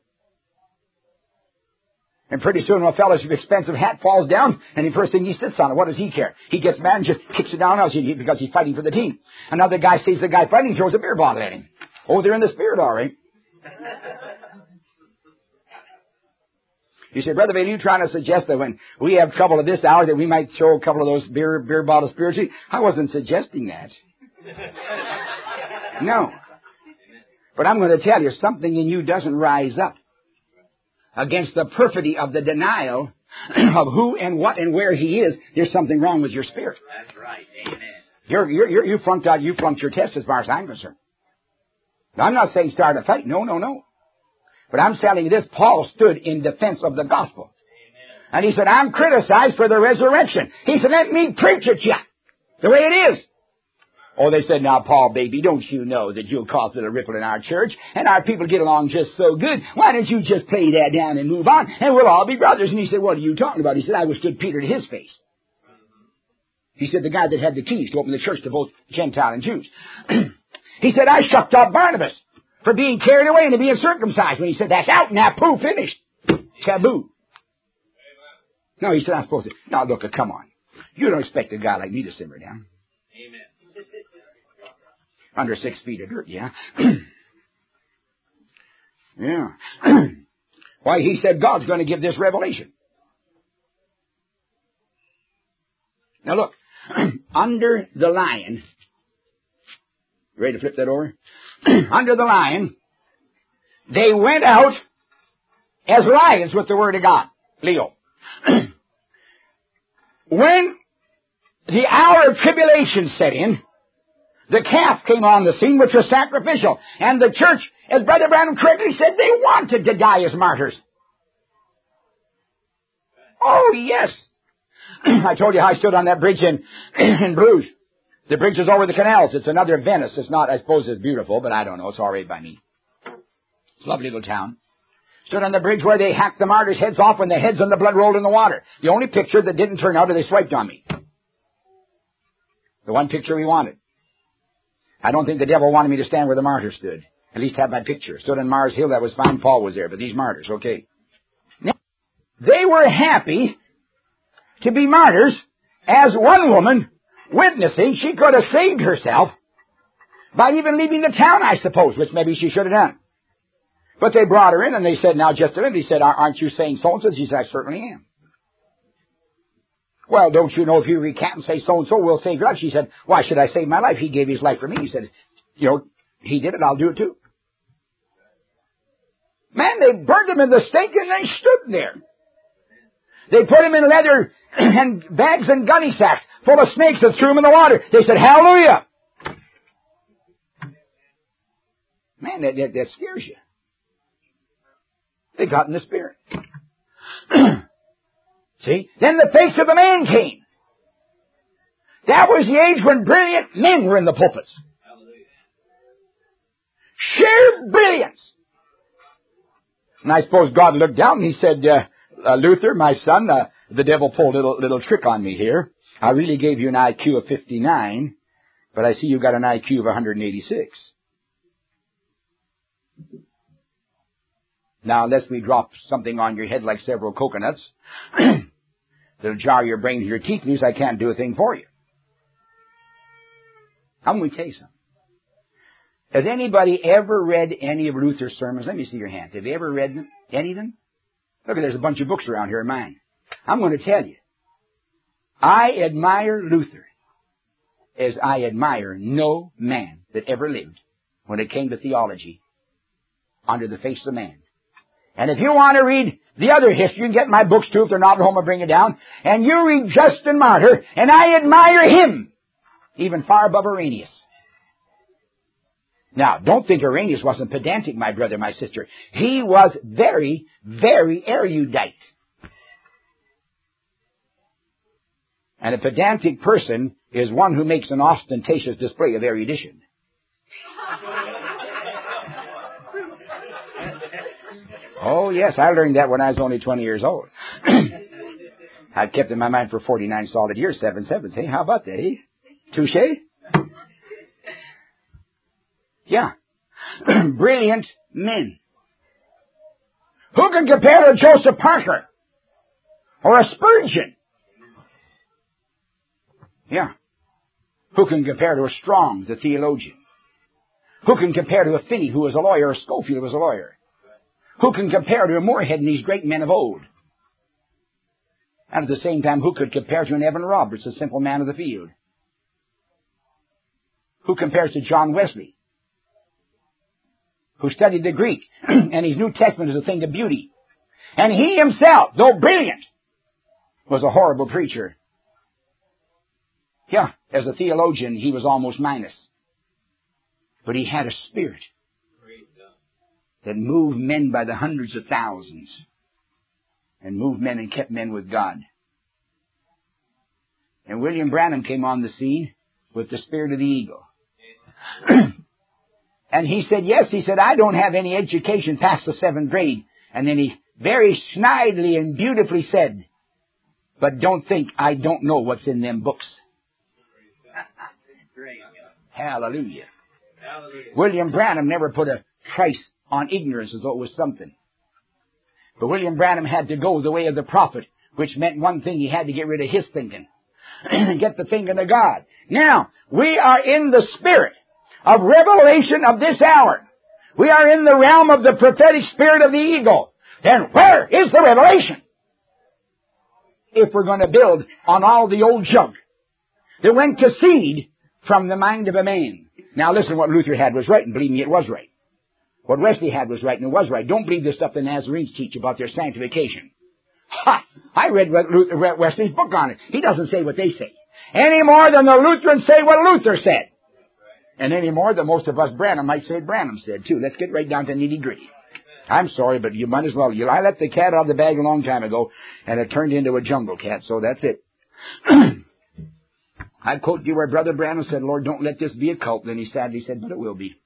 And pretty soon a fellow's expensive hat falls down, and the first thing he sits on it, what does he care? He gets mad and just kicks it down because he's fighting for the team. Another guy sees the guy fighting, throws a beer bottle at him. Oh, they're in the spirit, all right. You say, Brother Bailey, you trying to suggest that when we have trouble at this hour that we might throw a couple of those beer beer bottles spiritually? I wasn't suggesting that. No. But I'm going to tell you, something in you doesn't rise up against the perfidy of the denial of who and what and where He is. There's something wrong with your spirit. That's right. Amen. You're, you're, you're, you flunked out. You flunked your test as far as I'm concerned. Now, I'm not saying start a fight. No, no, no. But I'm telling you this. Paul stood in defense of the gospel. Amen. And he said, I'm criticized for the resurrection. He said, let me preach it to you the way it is. Oh, they said, now, Paul, baby, don't you know that you'll cause a little ripple in our church, and our people get along just so good? Why don't you just play that down and move on, and we'll all be brothers? And he said, what are you talking about? He said, I withstood Peter to his face. He said, the guy that had the keys to open the church to both Gentile and Jews. He said, I shucked up Barnabas for being carried away and to being circumcised. When he said, that's out now, pooh, finished. Taboo. No, he said, I'm supposed to. Now, look, come on. You don't expect a guy like me to simmer down. Amen. Under six feet of dirt, yeah. Yeah. Why, he said God's going to give this revelation. Now look, under the lion, you ready to flip that over? Under the lion, they went out as lions with the word of God. Leo. When the hour of tribulation set in, the calf came on the scene, which was sacrificial. And the church, as Brother Branham correctly said, they wanted to die as martyrs. Oh, yes. I told you how I stood on that bridge in, in Bruges. The bridge is over the canals. It's another Venice. It's not, I suppose it's beautiful, but I don't know. It's all right by me. It's a lovely little town. Stood on the bridge where they hacked the martyrs' heads off when their heads and the blood rolled in the water. The only picture that didn't turn out is they swiped on me. The one picture we wanted. I don't think the devil wanted me to stand where the martyrs stood. At least have my picture. Stood on Mars Hill, that was fine. Paul was there, but these martyrs, okay. Now, they were happy to be martyrs as one woman witnessing she could have saved herself by even leaving the town, I suppose, which maybe she should have done. But they brought her in and they said, now just a minute. He said, aren't you saying so-and-so? She said, I certainly am. Well, don't you know if you recant and say so-and-so will save your life? She said, why should I save my life? He gave his life for me. He said, you know, he did it, I'll do it too. Man, they burned him in the stake and they stood there. They put him in leather and bags and gunny sacks full of snakes and threw him in the water. They said, hallelujah. Man, that, that, that scares you. They got in the spirit. See? Then the face of the man came. That was the age when brilliant men were in the pulpits. Sheer brilliance. And I suppose God looked down and he said, uh, uh, Luther, my son, uh, the devil pulled a little, little trick on me here. I really gave you an I Q of fifty-nine, but I see you got an I Q of one hundred eighty-six. Now, unless we drop something on your head like several coconuts, that'll jar your brain to your teeth loose, I can't do a thing for you. I'm going to tell you something. Has anybody ever read any of Luther's sermons? Let me see your hands. Have you ever read them? Any of them? Look, there's a bunch of books around here of mine. I'm going to tell you. I admire Luther as I admire no man that ever lived when it came to theology under the face of man. And if you want to read the other history, you can get my books too. If they're not at home, I'll bring it down. And you read Justin Martyr, and I admire him even far above Irenaeus. Now, don't think Irenaeus wasn't pedantic, my brother, my sister. He was very, very erudite. And a pedantic person is one who makes an ostentatious display of erudition. Oh, yes, I learned that when I was only twenty years old. I've kept it in my mind for forty-nine solid years, seven sevens. Hey, how about that, eh? Touche? Yeah. Brilliant men. Who can compare to Joseph Parker? Or a Spurgeon? Yeah. Who can compare to a Strong, the theologian? Who can compare to a Finney, who was a lawyer, or Schofield, who was a lawyer? Who can compare to a Moorhead and these great men of old? And at the same time, who could compare to an Evan Roberts, a simple man of the field? Who compares to John Wesley, who studied the Greek, and his New Testament is a thing of beauty? And he himself, though brilliant, was a horrible preacher. Yeah, as a theologian, he was almost minus. But he had a spirit that moved men by the hundreds of thousands, and moved men and kept men with God. And William Branham came on the scene with the spirit of the eagle. And he said, yes, he said, I don't have any education past the seventh grade. And then he very snidely and beautifully said, but don't think I don't know what's in them books. Hallelujah. Hallelujah. William Branham never put a price on ignorance as though it was something. But William Branham had to go the way of the prophet, which meant one thing: he had to get rid of his thinking and get the thinking of God. Now, we are in the spirit of revelation of this hour. We are in the realm of the prophetic spirit of the eagle. Then where is the revelation? If we're going to build on all the old junk that went to seed from the mind of a man. Now listen, what Luther had was right, and believe me, it was right. What Wesley had was right, and it was right. Don't believe the stuff the Nazarenes teach about their sanctification. Ha! I read Wesley's book on it. He doesn't say what they say, any more than the Lutherans say what Luther said. And any more than most of us Branham might say Branham said, too. Let's get right down to nitty-gritty. I'm sorry, but you might as well. You, I let the cat out of the bag a long time ago, and it turned into a jungle cat, so that's it. I'd quote you where Brother Branham said, Lord, don't let this be a cult. Then he sadly said, but it will be.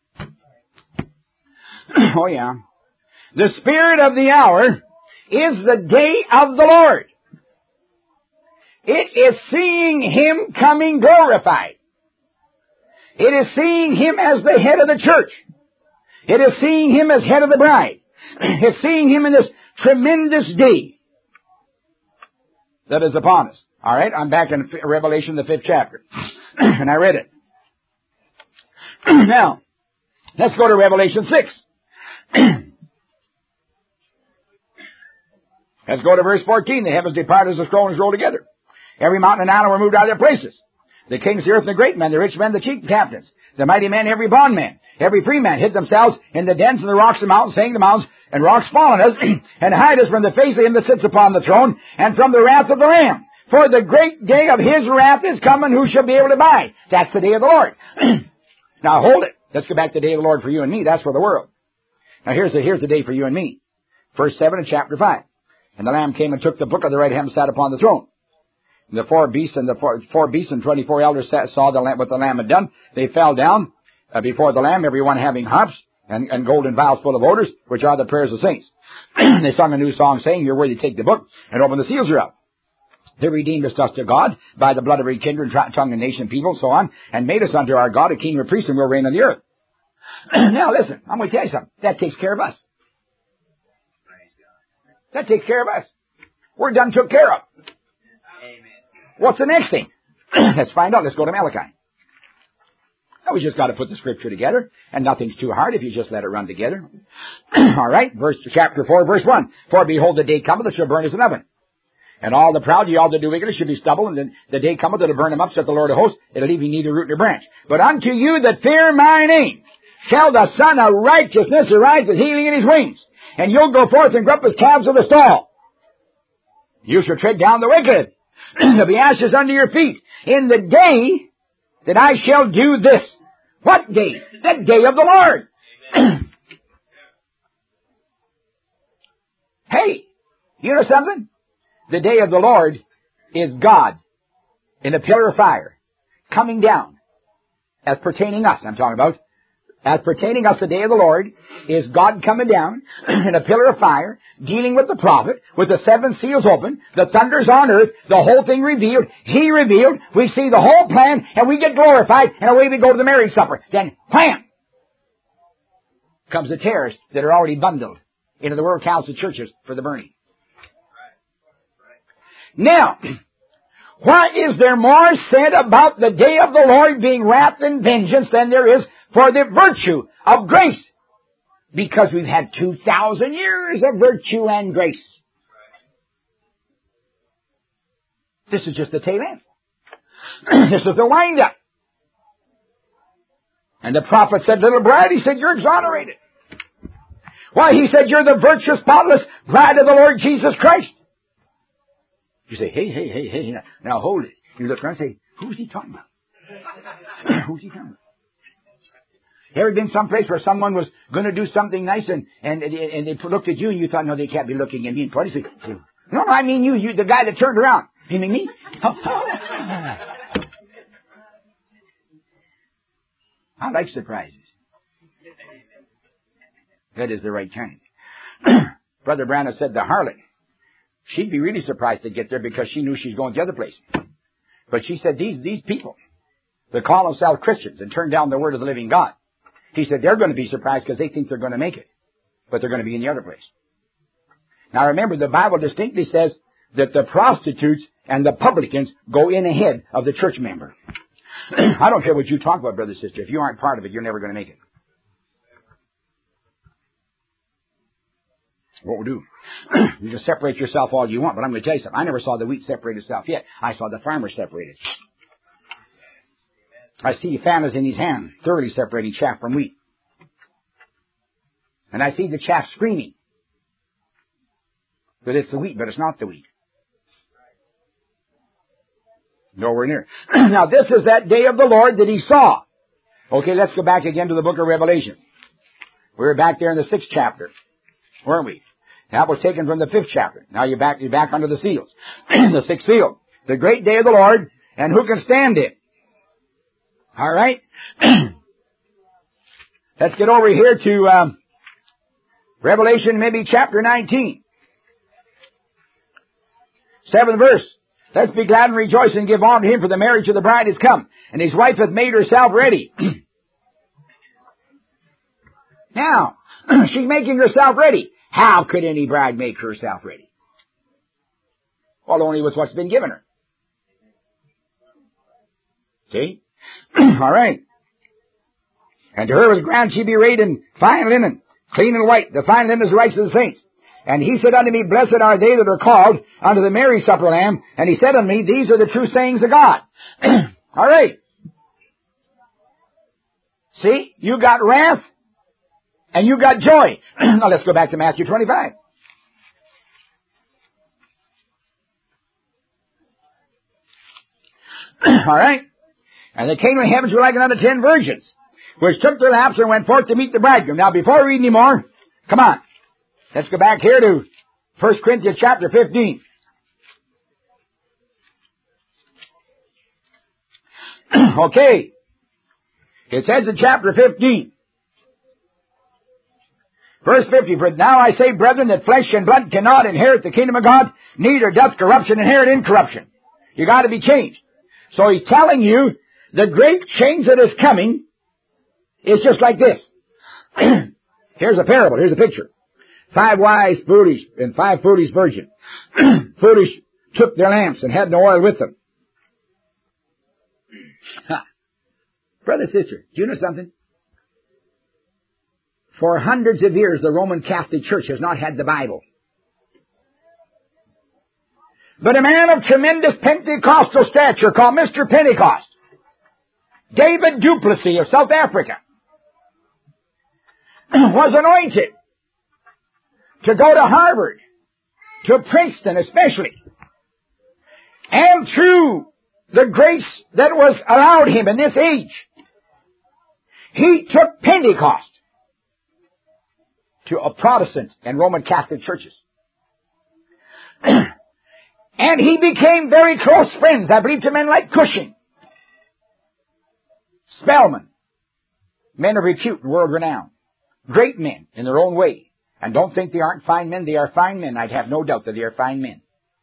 Oh, yeah. The spirit of the hour is the day of the Lord. It is seeing Him coming glorified. It is seeing Him as the head of the church. It is seeing Him as head of the bride. It's seeing Him in this tremendous day that is upon us. All right, I'm back in Revelation, the fifth chapter. And I read it. Now, let's go to Revelation six. Let's go to verse fourteen. The heavens departed as the scroll is rolled together. Every mountain and island were moved out of their places. The kings, the earth, and the great men, the rich men, the chief captains, the mighty men, every bondman, every free man hid themselves in the dens and the rocks and mountains, saying the mountains and rocks fall on us, and hide us from the face of him that sits upon the throne, and from the wrath of the Lamb. For the great day of his wrath is coming, who shall be able to buy? That's the day of the Lord. Now hold it. Let's go back to the day of the Lord for you and me. That's for the world. Now here's the, here's the day for you and me. Verse seven of chapter five. And the Lamb came and took the book of the right hand and sat upon the throne. And the four beasts and the four, four beasts and twenty-four elders sat, saw the Lamb, what the Lamb had done. They fell down uh, before the Lamb, every one having harps and, and golden vials full of odors, which are the prayers of saints. They sung a new song, saying, "You're worthy to take the book and open the seals thereof. They redeemed us thus to God by the blood of every kindred, tongue, and nation, people, so on, and made us unto our God a king and a priest, and will reign on the earth." Now listen, I'm going to tell you something. That takes care of us. That takes care of us. We're done took care of. What's the next thing? Let's find out. Let's go to Malachi. Now, we just got to put the scripture together, and nothing's too hard if you just let it run together. All right, verse chapter four, verse one. "For behold, the day cometh that shall burn as an oven. And all the proud, ye all that do wickedness, shall be stubble, and then the day cometh that will burn them up, saith the Lord of hosts. It'll leave you neither root nor branch. But unto you that fear my name shall the Son of Righteousness arise with healing in his wings. And you'll go forth and grow up as calves of the stall. You shall tread down the wicked. There'll be ashes under your feet. In the day that I shall do this." What day? The day of the Lord. Hey, you know something? The day of the Lord is God in a pillar of fire coming down. As pertaining us, I'm talking about. As pertaining us, the day of the Lord is God coming down in a pillar of fire, dealing with the prophet, with the seven seals open, the thunders on earth, the whole thing revealed. He revealed. We see the whole plan, and we get glorified, and away we go to the marriage supper. Then, wham! Comes the tares that are already bundled into the World Council of Churches for the burning. Now, what is there more said about the day of the Lord being wrath and vengeance than there is for the virtue of grace? Because we've had two thousand years of virtue and grace. This is just the tail end. This is the wind-up. And the prophet said, "Little bride," he said, "you're exonerated." Why? He said, "You're the virtuous, spotless bride of the Lord Jesus Christ." You say, hey, hey, hey, hey, now hold it. You look around and say, who's he talking about? Who's he talking about? Ever been someplace where someone was going to do something nice and, and, and they looked at you and you thought, no, they can't be looking at me. And twice they, no, no, I mean you, you, the guy that turned around. You mean me? I like surprises. That is the right kind. Brother Branham said the harlot, she'd be really surprised to get there because she knew she's going to the other place. But she said, these, these people that call themselves Christians and turn down the word of the living God, he said they're going to be surprised because they think they're going to make it. But they're going to be in the other place. Now remember, the Bible distinctly says that the prostitutes and the publicans go in ahead of the church member. I don't care what you talk about, brother, sister. If you aren't part of it, you're never going to make it. What we'll do. You can separate yourself all you want, but I'm going to tell you something. I never saw the wheat separate itself yet. I saw the farmer separate it. I see Fannas in his hand, thoroughly separating chaff from wheat. And I see the chaff screaming that it's the wheat, but it's not the wheat. Nowhere near. Now this is that day of the Lord that he saw. Okay, let's go back again to the book of Revelation. We were back there in the sixth chapter, weren't we? That was taken from the fifth chapter. Now you're back, you're back under the seals. The sixth seal. The great day of the Lord, and who can stand it? All right? Let's get over here to um, Revelation, maybe chapter nineteen. Seventh verse. Let's be glad and rejoice and give honor to him, for the marriage of the bride is come, and his wife hath made herself ready. Now, she's making herself ready. How could any bride make herself ready? Well, only with what's been given her. See? All right. And to her was granted she be arrayed in fine linen, clean and white. The fine linen is the rights of the saints. And he said unto me, Blessed are they that are called unto the marriage supper of the Lamb. And he said unto me, These are the true sayings of God. All right. See, you got wrath and you got joy. Now let's go back to Matthew twenty-five. All right. And the kingdom of heavens were like unto ten virgins, which took their lamps and went forth to meet the bridegroom. Now before we read any more, come on. Let's go back here to First Corinthians chapter fifteen. Okay. It says in chapter fifteen, verse fifty, For now I say, brethren, that flesh and blood cannot inherit the kingdom of God, neither doth corruption inherit incorruption. You got to be changed. So he's telling you the great change that is coming is just like this. Here's a parable. Here's a picture. Five wise foolish and five foolish virgins. Foolish took their lamps and had no oil with them. Brother, sister, do you know something? For hundreds of years, the Roman Catholic Church has not had the Bible. But a man of tremendous Pentecostal stature called Mister Pentecost, David Du Plessis of South Africa, was anointed to go to Harvard, to Princeton especially, and through the grace that was allowed him in this age, he took Pentecost to a Protestant and Roman Catholic churches. And he became very close friends, I believe, to men like Cushing, Spellman, men of repute and world renown, great men in their own way. And don't think they aren't fine men. They are fine men. I'd have no doubt that they are fine men.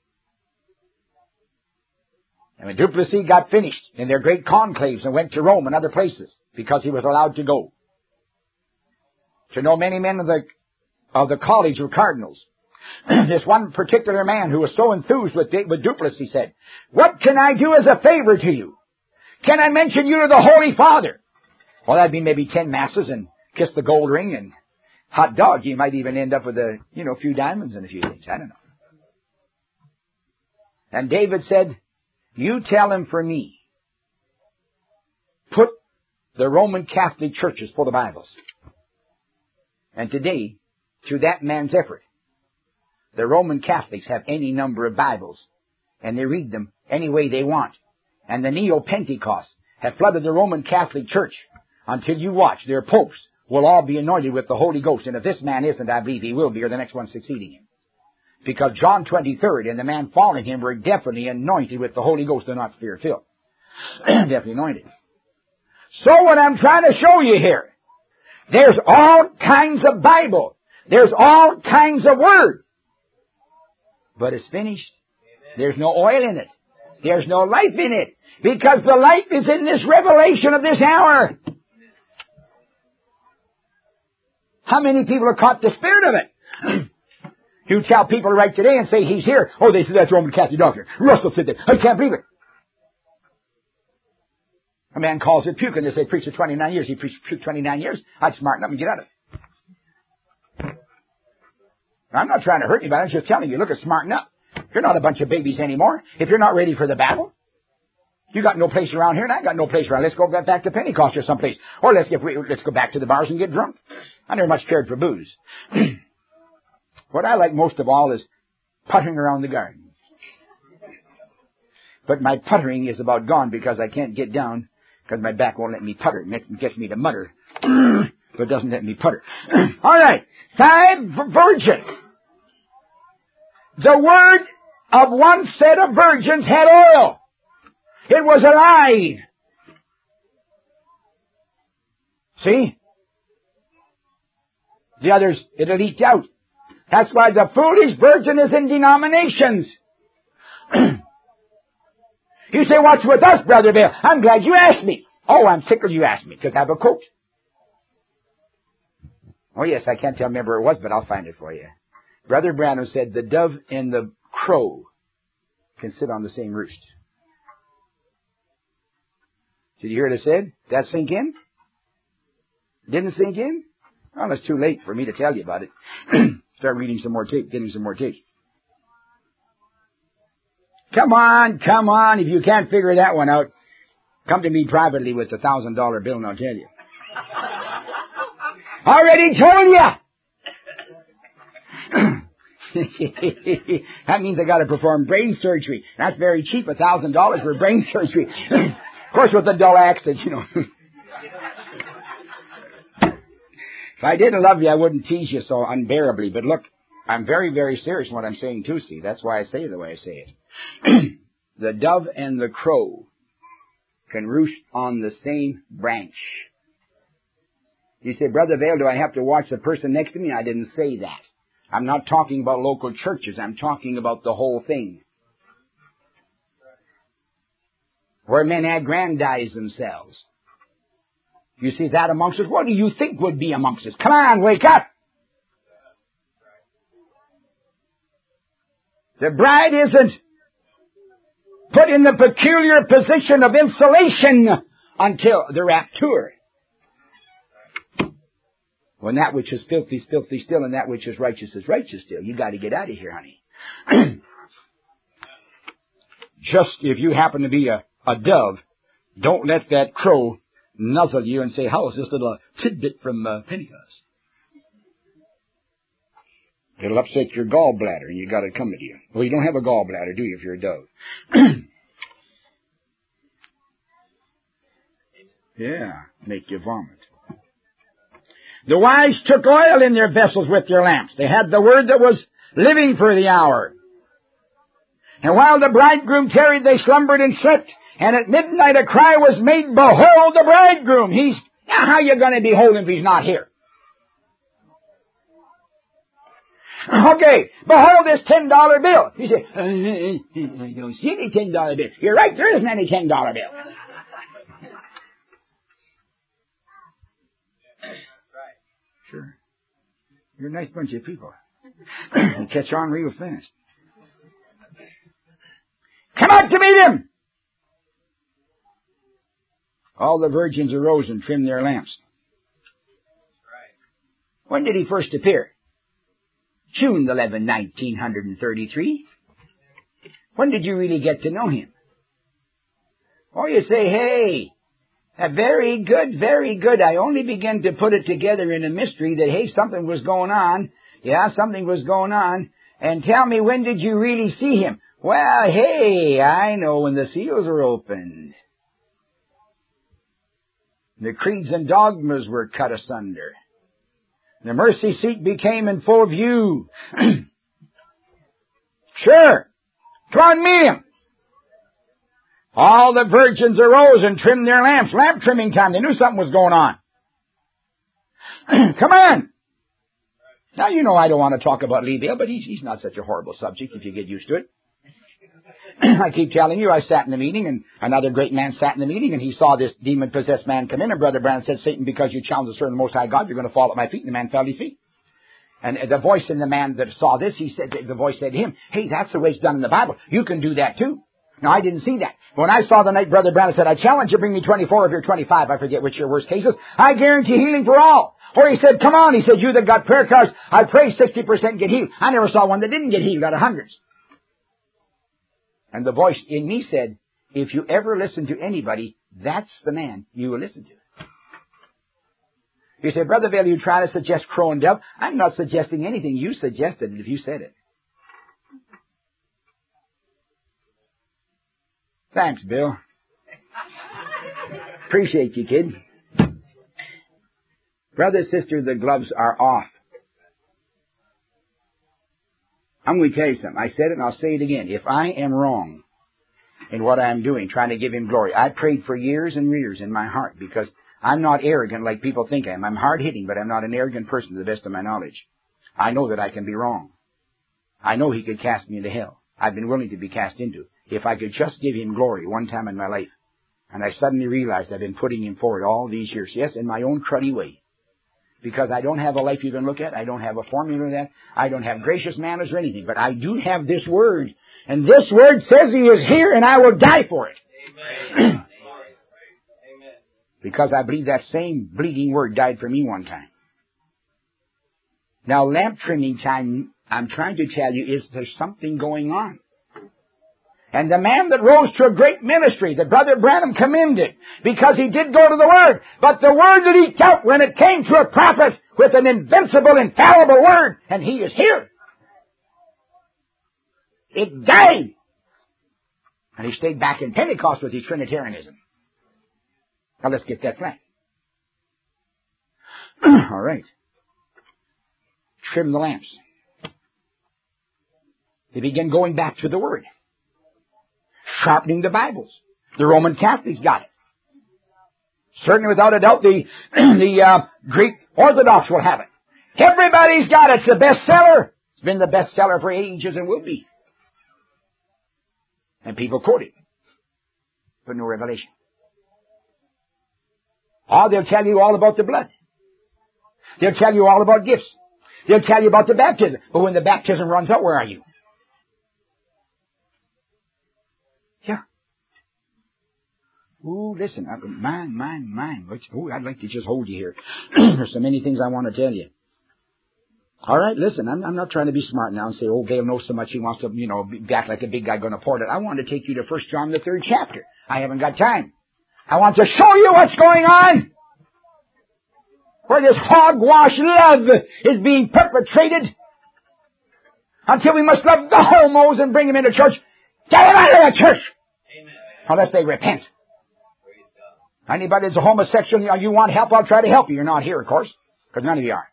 And when Du Plessis got finished in their great conclaves and went to Rome and other places, because he was allowed to go, to know many men of the, of the College of Cardinals, this one particular man who was so enthused with, with Du Plessis said, What can I do as a favor to you? Can I mention you to the Holy Father? Well, that'd be maybe ten masses and kiss the gold ring and hot dog. You might even end up with a, you know, few diamonds and a few things. I don't know. And David said, You tell him for me, put the Roman Catholic churches full of Bibles. And today, through that man's effort, the Roman Catholics have any number of Bibles, and they read them any way they want. And the Neo-Pentecosts have flooded the Roman Catholic Church until you watch. Their popes will all be anointed with the Holy Ghost. And if this man isn't, I believe he will be, or the next one succeeding him. Because John twenty-third and the man following him were definitely anointed with the Holy Ghost. They're not spirit-filled. Definitely anointed. So what I'm trying to show you here, there's all kinds of Bible. There's all kinds of Word. But it's finished. There's no oil in it. There's no life in it. Because the life is in this revelation of this hour. How many people have caught the spirit of it? You tell people right today and say, He's here. Oh, they say that's Roman Catholic doctrine. Russell said that. I can't believe it. A man calls it puke, and they say, preach for twenty-nine years. He preached puke twenty-nine years. I'd smarten up and get out of it. I'm not trying to hurt anybody. I'm just telling you, look at smarten up. You're not a bunch of babies anymore. If you're not ready for the battle, you got no place around here, and I got no place around. Let's go back to Pentecost or someplace. Or let's get, let's go back to the bars and get drunk. I never much cared for booze. What I like most of all is puttering around the garden. But my puttering is about gone because I can't get down because my back won't let me putter. It gets me to mutter, but it doesn't let me putter. All right. Five virgins. The word of one set of virgins had oil. It was alive. See? The others, it leaked out. That's why the foolish virgin is in denominations. You say, what's with us, Brother Bill? I'm glad you asked me. Oh, I'm tickled you asked me, because I have a quote. Oh, yes, I can't tell remember it was, but I'll find it for you. Brother Branham said, the dove and the crow can sit on the same roost. Did you hear what I said? Did that sink in? Didn't sink in? Well, it's too late for me to tell you about it. Start reading some more tape, getting some more tapes. Come on, come on. If you can't figure that one out, come to me privately with the thousand dollar bill and I'll tell you. Already told you. That means I got to perform brain surgery. That's very cheap, a thousand dollars for brain surgery. Of course, with a dull accent, you know. If I didn't love you, I wouldn't tease you so unbearably. But look, I'm very, very serious in what I'm saying too, see. That's why I say it the way I say it. The dove and the crow can roost on the same branch. You say, Brother Vail, do I have to watch the person next to me? I didn't say that. I'm not talking about local churches. I'm talking about the whole thing. Where men aggrandize themselves. You see that amongst us? What do you think would be amongst us? Come on, wake up! The bride isn't put in the peculiar position of insulation until the rapture. When that which is filthy is filthy still, and that which is righteous is righteous still. You got to get out of here, honey. Just if you happen to be a, a dove, don't let that crow nuzzle you and say, how is this little tidbit from uh, Pentecost? It'll upset your gallbladder, and you got it coming to you. Well, you don't have a gallbladder, do you, if you're a dove? Yeah, make you vomit. The wise took oil in their vessels with their lamps. They had the word that was living for the hour. And while the bridegroom tarried, they slumbered and slept. And at midnight a cry was made, behold the bridegroom. He's, now how are you going to behold him if he's not here? Okay, behold this ten dollar bill. You say, I don't see any ten dollar bill. You're right, there isn't any ten dollar bill. Sure. You're a nice bunch of people. You catch on real fast. Come out to meet him! All the virgins arose and trimmed their lamps. When did he first appear? June eleventh, nineteen thirty-three. When did you really get to know him? Or you say, hey, uh, very good, very good. I only began to put it together in a mystery that, hey, something was going on. Yeah, something was going on. And tell me, when did you really see him? Well, hey, I know when the seals were opened. The creeds and dogmas were cut asunder. The mercy seat became in full view. Sure. Come on, meet him. All the virgins arose and trimmed their lamps. Lamp trimming time. They knew something was going on. Come on. Now, you know I don't want to talk about Leeville, but he's, he's not such a horrible subject if you get used to it. I keep telling you, I sat in the meeting, and another great man sat in the meeting, and he saw this demon-possessed man come in, and Brother Branham said, Satan, because you challenge the servant of the Most High God, you're going to fall at my feet. And the man fell at his feet. And the voice in the man that saw this, he said, the voice said to him, hey, that's the way it's done in the Bible. You can do that too. Now, I didn't see that. When I saw the night Brother Branham said, I challenge you, bring me twenty-four of your twenty-five. I forget which your worst cases. I guarantee healing for all. Or he said, come on. He said, you that got prayer cards, I pray sixty percent get healed. I never saw one that didn't get healed out of hundreds. And the voice in me said, if you ever listen to anybody, that's the man you will listen to. You say, Brother Vail, you try to suggest crow and dove. I'm not suggesting anything. You suggested it if you said it. Thanks, Bill. Appreciate you, kid. Brother, sister, the gloves are off. I'm going to tell you something. I said it and I'll say it again. If I am wrong in what I'm doing, trying to give him glory, I prayed for years and years in my heart because I'm not arrogant like people think I am. I'm hard-hitting, but I'm not an arrogant person to the best of my knowledge. I know that I can be wrong. I know he could cast me into hell. I've been willing to be cast into. If I could just give him glory one time in my life. And I suddenly realized I've been putting him forward all these years. Yes, in my own cruddy way. Because I don't have a life you can look at. I don't have a formula of that. I don't have gracious manners or anything. But I do have this word. And this word says he is here and I will die for it. Amen. Because I believe that same bleeding word died for me one time. Now, lamp trimming time, I'm trying to tell you, is there's something going on. And the man that rose to a great ministry that Brother Branham commended, because he did go to the Word, but the Word that he taught when it came to a prophet with an invincible, infallible Word, and he is here. It died. And he stayed back in Pentecost with his Trinitarianism. Now let's get that flat. All right. Trim the lamps. They begin going back to the Word. Sharpening the Bibles. The Roman Catholics got it. Certainly, without a doubt, the, the uh, Greek Orthodox will have it. Everybody's got it. It's the bestseller. It's been the bestseller for ages and will be. And people quote it. But no revelation. Or they'll tell you all about the blood. They'll tell you all about gifts. They'll tell you about the baptism. But when the baptism runs out, where are you? Yeah. Ooh, listen. Mine, mine, mine. Ooh, I'd like to just hold you here. There's so many things I want to tell you. All right, listen, I'm, I'm not trying to be smart now and say, oh, Gail knows so much he wants to, you know, act like a big guy going to port it. I want to take you to First John, the third chapter. I haven't got time. I want to show you what's going on. Where this hogwash love is being perpetrated until we must love the homos and bring them into church. Get them out of the church! Amen. Unless they repent. Anybody that's a homosexual, you want help, I'll try to help you. You're not here, of course, because none of you are.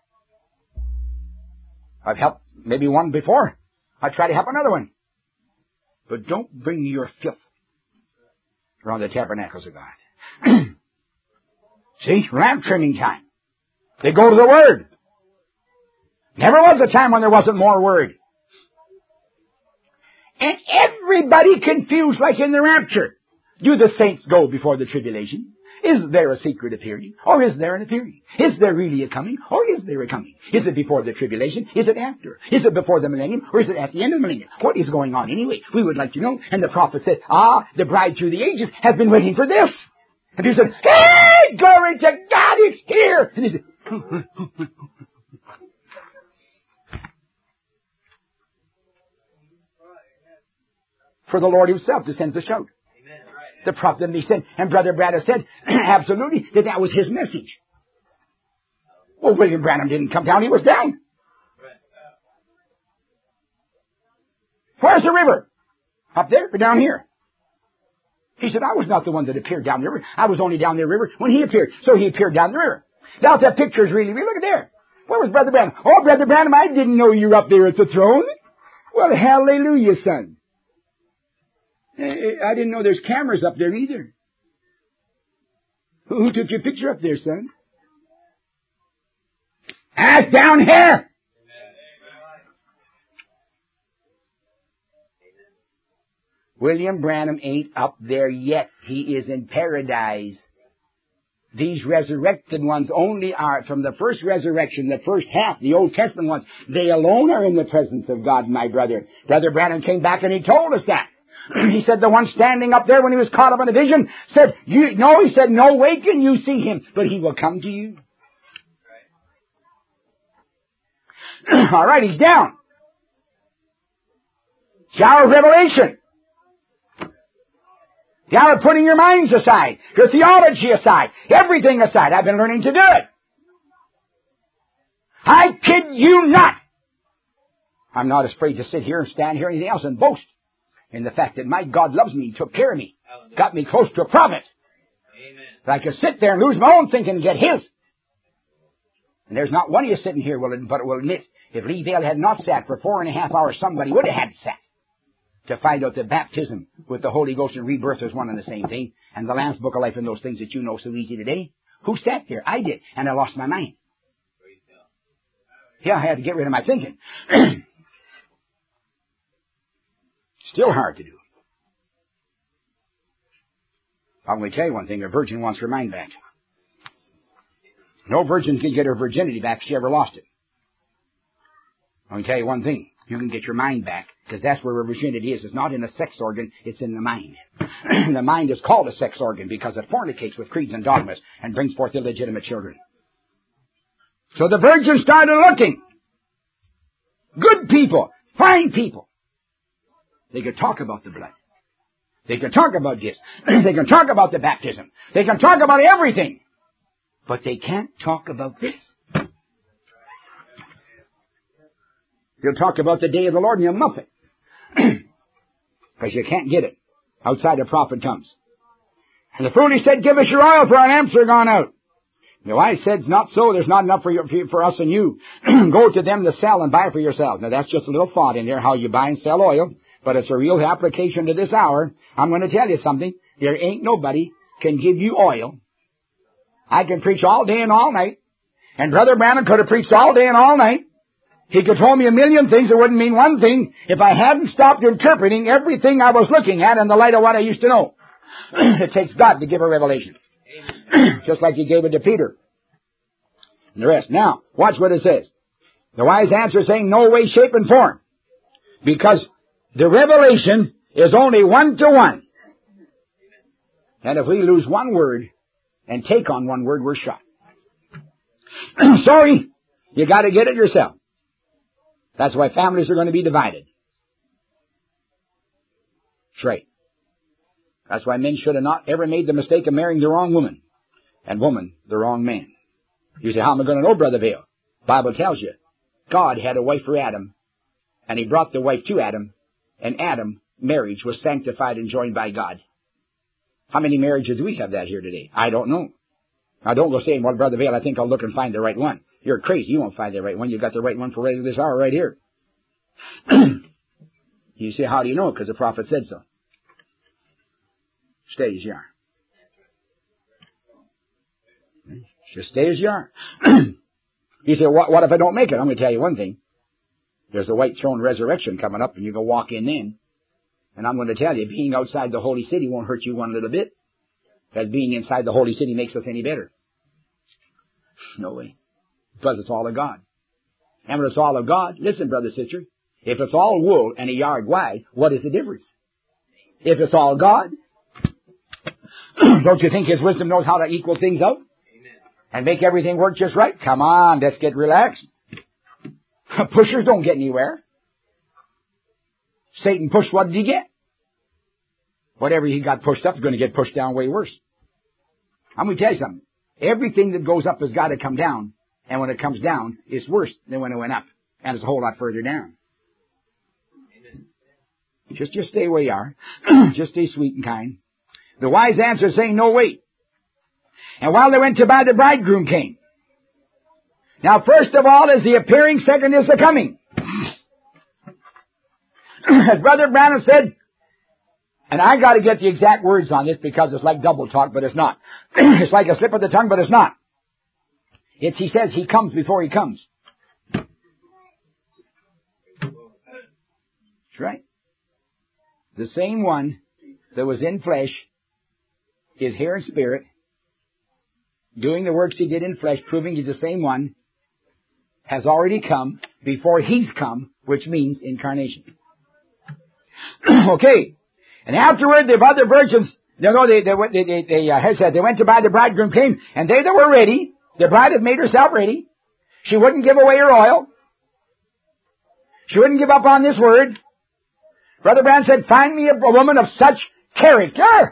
I've helped maybe one before. I'll try to help another one. But don't bring your filth around the tabernacles of God. See? Lamp trimming time. They go to the Word. Never was a time when there wasn't more Word. And everybody confused like in the rapture. Do the saints go before the tribulation? Is there a secret appearing? Or is there an appearing? Is there really a coming? Or is there a coming? Is it before the tribulation? Is it after? Is it before the millennium? Or is it at the end of the millennium? What is going on anyway? We would like to know. And the prophet said, ah, the bride through the ages has been waiting for this. And he said, hey, glory to God, it's here. And he said, for the Lord himself descends a shout. The prophet he said, and Brother Branham said, absolutely, that that was his message. Well, William Branham didn't come down, he was down. Where's the river? Up there or down here? He said, I was not the one that appeared down the river. I was only down the river when he appeared. So he appeared down the river. Now, if that picture is really real, look at there. Where was Brother Branham? Oh, Brother Branham, I didn't know you were up there at the throne. Well, hallelujah, son. I didn't know there's cameras up there either. Who took your picture up there, son? Ask down here. William Branham ain't up there yet. He is in paradise. These resurrected ones only are, from the first resurrection, the first half, the Old Testament ones, they alone are in the presence of God, my brother. Brother Branham came back and he told us that. He said the one standing up there when he was caught up in a vision said, you, no, he said, no way can you see him, but he will come to you. All right, he's down. The hour of revelation. The hour of putting your minds aside, your theology aside, everything aside. I've been learning to do it. I kid you not. I'm not afraid to sit here and stand here or anything else and boast in the fact that my God loves me, took care of me, got me close to a prophet. Amen. That I could sit there and lose my own thinking and get his. And there's not one of you sitting here will, but will admit, if Lee Vale had not sat for four and a half hours, somebody would have had sat to find out that baptism with the Holy Ghost and rebirth is one and the same thing, and the Lamb's Book of Life and those things that you know so easy today. Who sat there? I did, and I lost my mind. Yeah, I had to get rid of my thinking. Still hard to do. I'm going to tell you one thing. A virgin wants her mind back. No virgin can get her virginity back if she ever lost it. I'm going to tell you one thing. You can get your mind back, because that's where virginity is. It's not in a sex organ, it's in the mind. The mind is called a sex organ because it fornicates with creeds and dogmas and brings forth illegitimate children. So the virgin started looking. Good people. Fine people. They could talk about the blood. They can talk about this. They can talk about the baptism. They can talk about everything. But they can't talk about this. You'll talk about the day of the Lord and you'll muff it. Because you can't get it outside the prophet tongues. And the foolish said, give us your oil, for our lamps are gone out. And the wise said, it's not so. There's not enough for, your, for us and you. Go to them to sell and buy for yourselves. Now that's just a little thought in there, how you buy and sell oil. But it's a real application to this hour. I'm going to tell you something. There ain't nobody can give you oil. I can preach all day and all night. And Brother Branham could have preached all day and all night. He could tell me a million things that wouldn't mean one thing if I hadn't stopped interpreting everything I was looking at in the light of what I used to know. It takes God to give a revelation. Just like He gave it to Peter. And the rest. Now, watch what it says. The wise answer saying, no way, shape, and form. Because the revelation is only one to one. And if we lose one word and take on one word, we're shot. Sorry, you got to get it yourself. That's why families are going to be divided. That's right. That's why men should have not ever made the mistake of marrying the wrong woman, and woman the wrong man. You say, how am I going to know, Brother Vail? Bible tells you, God had a wife for Adam, and He brought the wife to Adam, and Adam, marriage, was sanctified and joined by God. How many marriages do we have that here today? I don't know. Now don't go saying, well, Brother Vail, I think I'll look and find the right one. You're crazy. You won't find the right one. You've got the right one for right this hour right here. You say, how do you know? Because the prophet said so. Stay as you are. Just stay as you are. You say, what, what if I don't make it? I'm going to tell you one thing. There's a white throne resurrection coming up, and you can walk in then. And I'm going to tell you, being outside the holy city won't hurt you one little bit. Because being inside the holy city makes us any better. No way. Because it's all of God. And when it's all of God, listen, brother, sister, if it's all wool and a yard wide, what is the difference? If it's all God, don't you think His wisdom knows how to equal things out? And make everything work just right? Come on, let's get relaxed. Pushers don't get anywhere. Satan pushed, what did he get? Whatever he got pushed up is going to get pushed down way worse. I'm going to tell you something. Everything that goes up has got to come down. And when it comes down, it's worse than when it went up. And it's a whole lot further down. Just, just stay where you are. Just stay sweet and kind. The wise answer saying, no, wait. And while they went to buy, the bridegroom came. Now, first of all is the appearing, second is the coming. As Brother Branham said, and I got to get the exact words on this because it's like double talk, but it's not. It's like a slip of the tongue, but it's not. It's, he says, He comes before He comes. That's right. The same one that was in flesh is here in spirit, doing the works He did in flesh, proving He's the same one, has already come before He's come, which means incarnation. Okay. And afterward, the other virgins, you know, they, they, they, they, they, uh, said they went to buy, the bridegroom came, and they that were ready, the bride had made herself ready. She wouldn't give away her oil. She wouldn't give up on this word. Brother Branham said, find me a, a woman of such character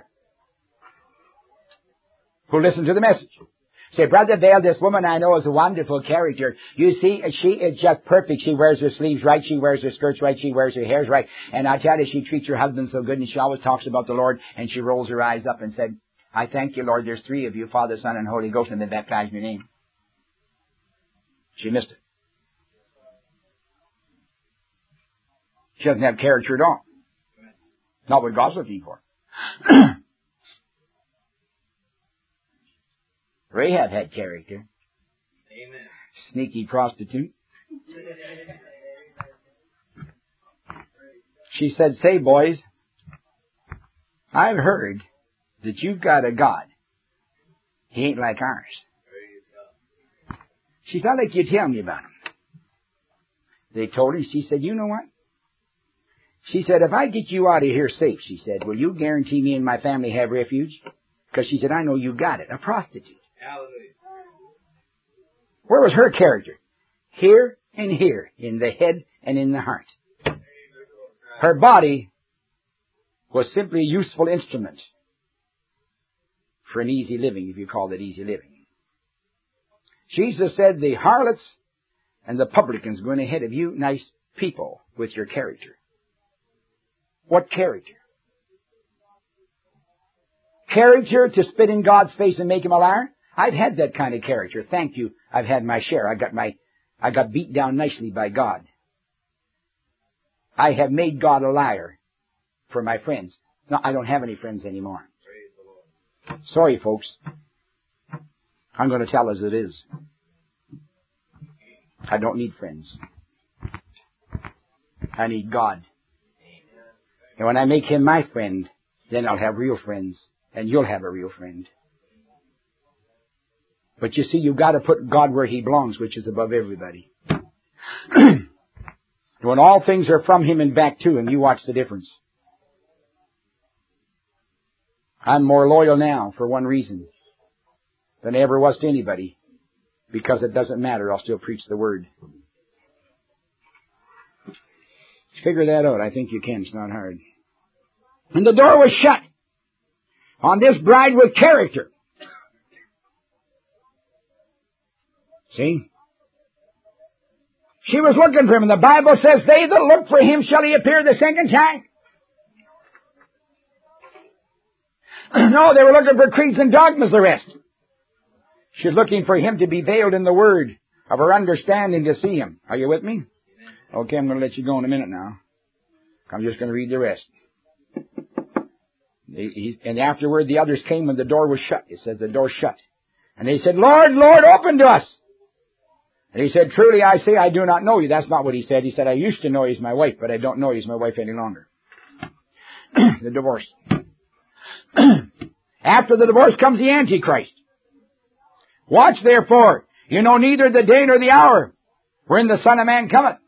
who listened to the message. Say, Brother Vail, this woman I know is a wonderful character. You see, she is just perfect. She wears her sleeves right. She wears her skirts right. She wears her hairs right. And I tell you, she treats her husband so good, and she always talks about the Lord, and she rolls her eyes up and said, I thank you, Lord, there's three of you, Father, Son, and Holy Ghost, and been baptized in your name. She missed it. She doesn't have character at all. Not what God's looking for. Rahab had character. Amen. Sneaky prostitute. She said, say, boys, I've heard that you've got a God. He ain't like ours. She said, I'd like you to tell me about him. They told her. She said, you know what? She said, if I get you out of here safe, she said, will you guarantee me and my family have refuge? Because she said, I know you got it. A prostitute. Hallelujah. Where was her character? Here and here, in the head and in the heart. Her body was simply a useful instrument for an easy living, if you call it easy living. Jesus said the harlots and the publicans going ahead of you, nice people with your character. What character? Character to spit in God's face and make him a liar? I've had that kind of character. Thank you. I've had my share. I got my, I got beat down nicely by God. I have made God a liar for my friends. No, I don't have any friends anymore. Sorry, folks. I'm going to tell as it is. I don't need friends. I need God. And when I make him my friend, then I'll have real friends, and you'll have a real friend. But you see, you've got to put God where he belongs, which is above everybody. When all things are from him and back to him, you watch the difference. I'm more loyal now for one reason than I ever was to anybody. Because it doesn't matter, I'll still preach the word. Figure that out. I think you can. It's not hard. And the door was shut on this bride with character. See? She was looking for him, and the Bible says, they that look for him shall he appear the second time. No, they were looking for creeds and dogmas, the rest. She's looking for him to be veiled in the word of her understanding to see him. Are you with me? Okay, I'm going to let you go in a minute now. I'm just going to read the rest. And afterward the others came and the door was shut. It says the door shut. And they said, Lord, Lord, open to us. And he said, truly I say, I do not know you. That's not what he said. He said, I used to know you as my wife, but I don't know you as my wife any longer. The divorce. After the divorce comes the Antichrist. Watch therefore, you know neither the day nor the hour wherein the Son of Man cometh.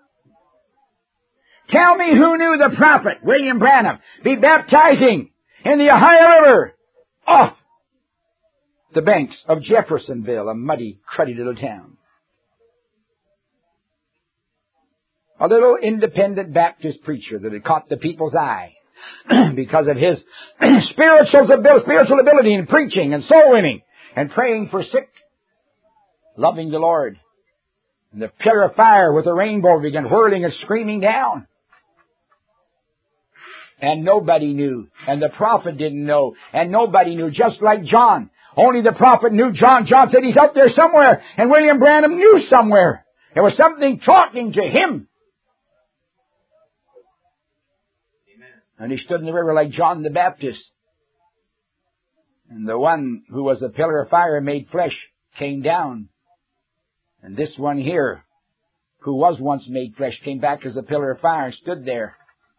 Tell me who knew the prophet, William Branham, be baptizing in the Ohio River off the banks of Jeffersonville, a muddy, cruddy little town. A little independent Baptist preacher that had caught the people's eye because of his spiritual ability in preaching and soul winning and praying for sick, loving the Lord. And the pillar of fire with the rainbow began whirling and screaming down. And nobody knew. And the prophet didn't know. And nobody knew. Just like John. Only the prophet knew John. John said he's out there somewhere. And William Branham knew somewhere. There was something talking to him. Amen. And he stood in the river like John the Baptist. And the one who was a pillar of fire made flesh came down. And this one here, who was once made flesh, came back as a pillar of fire and stood there.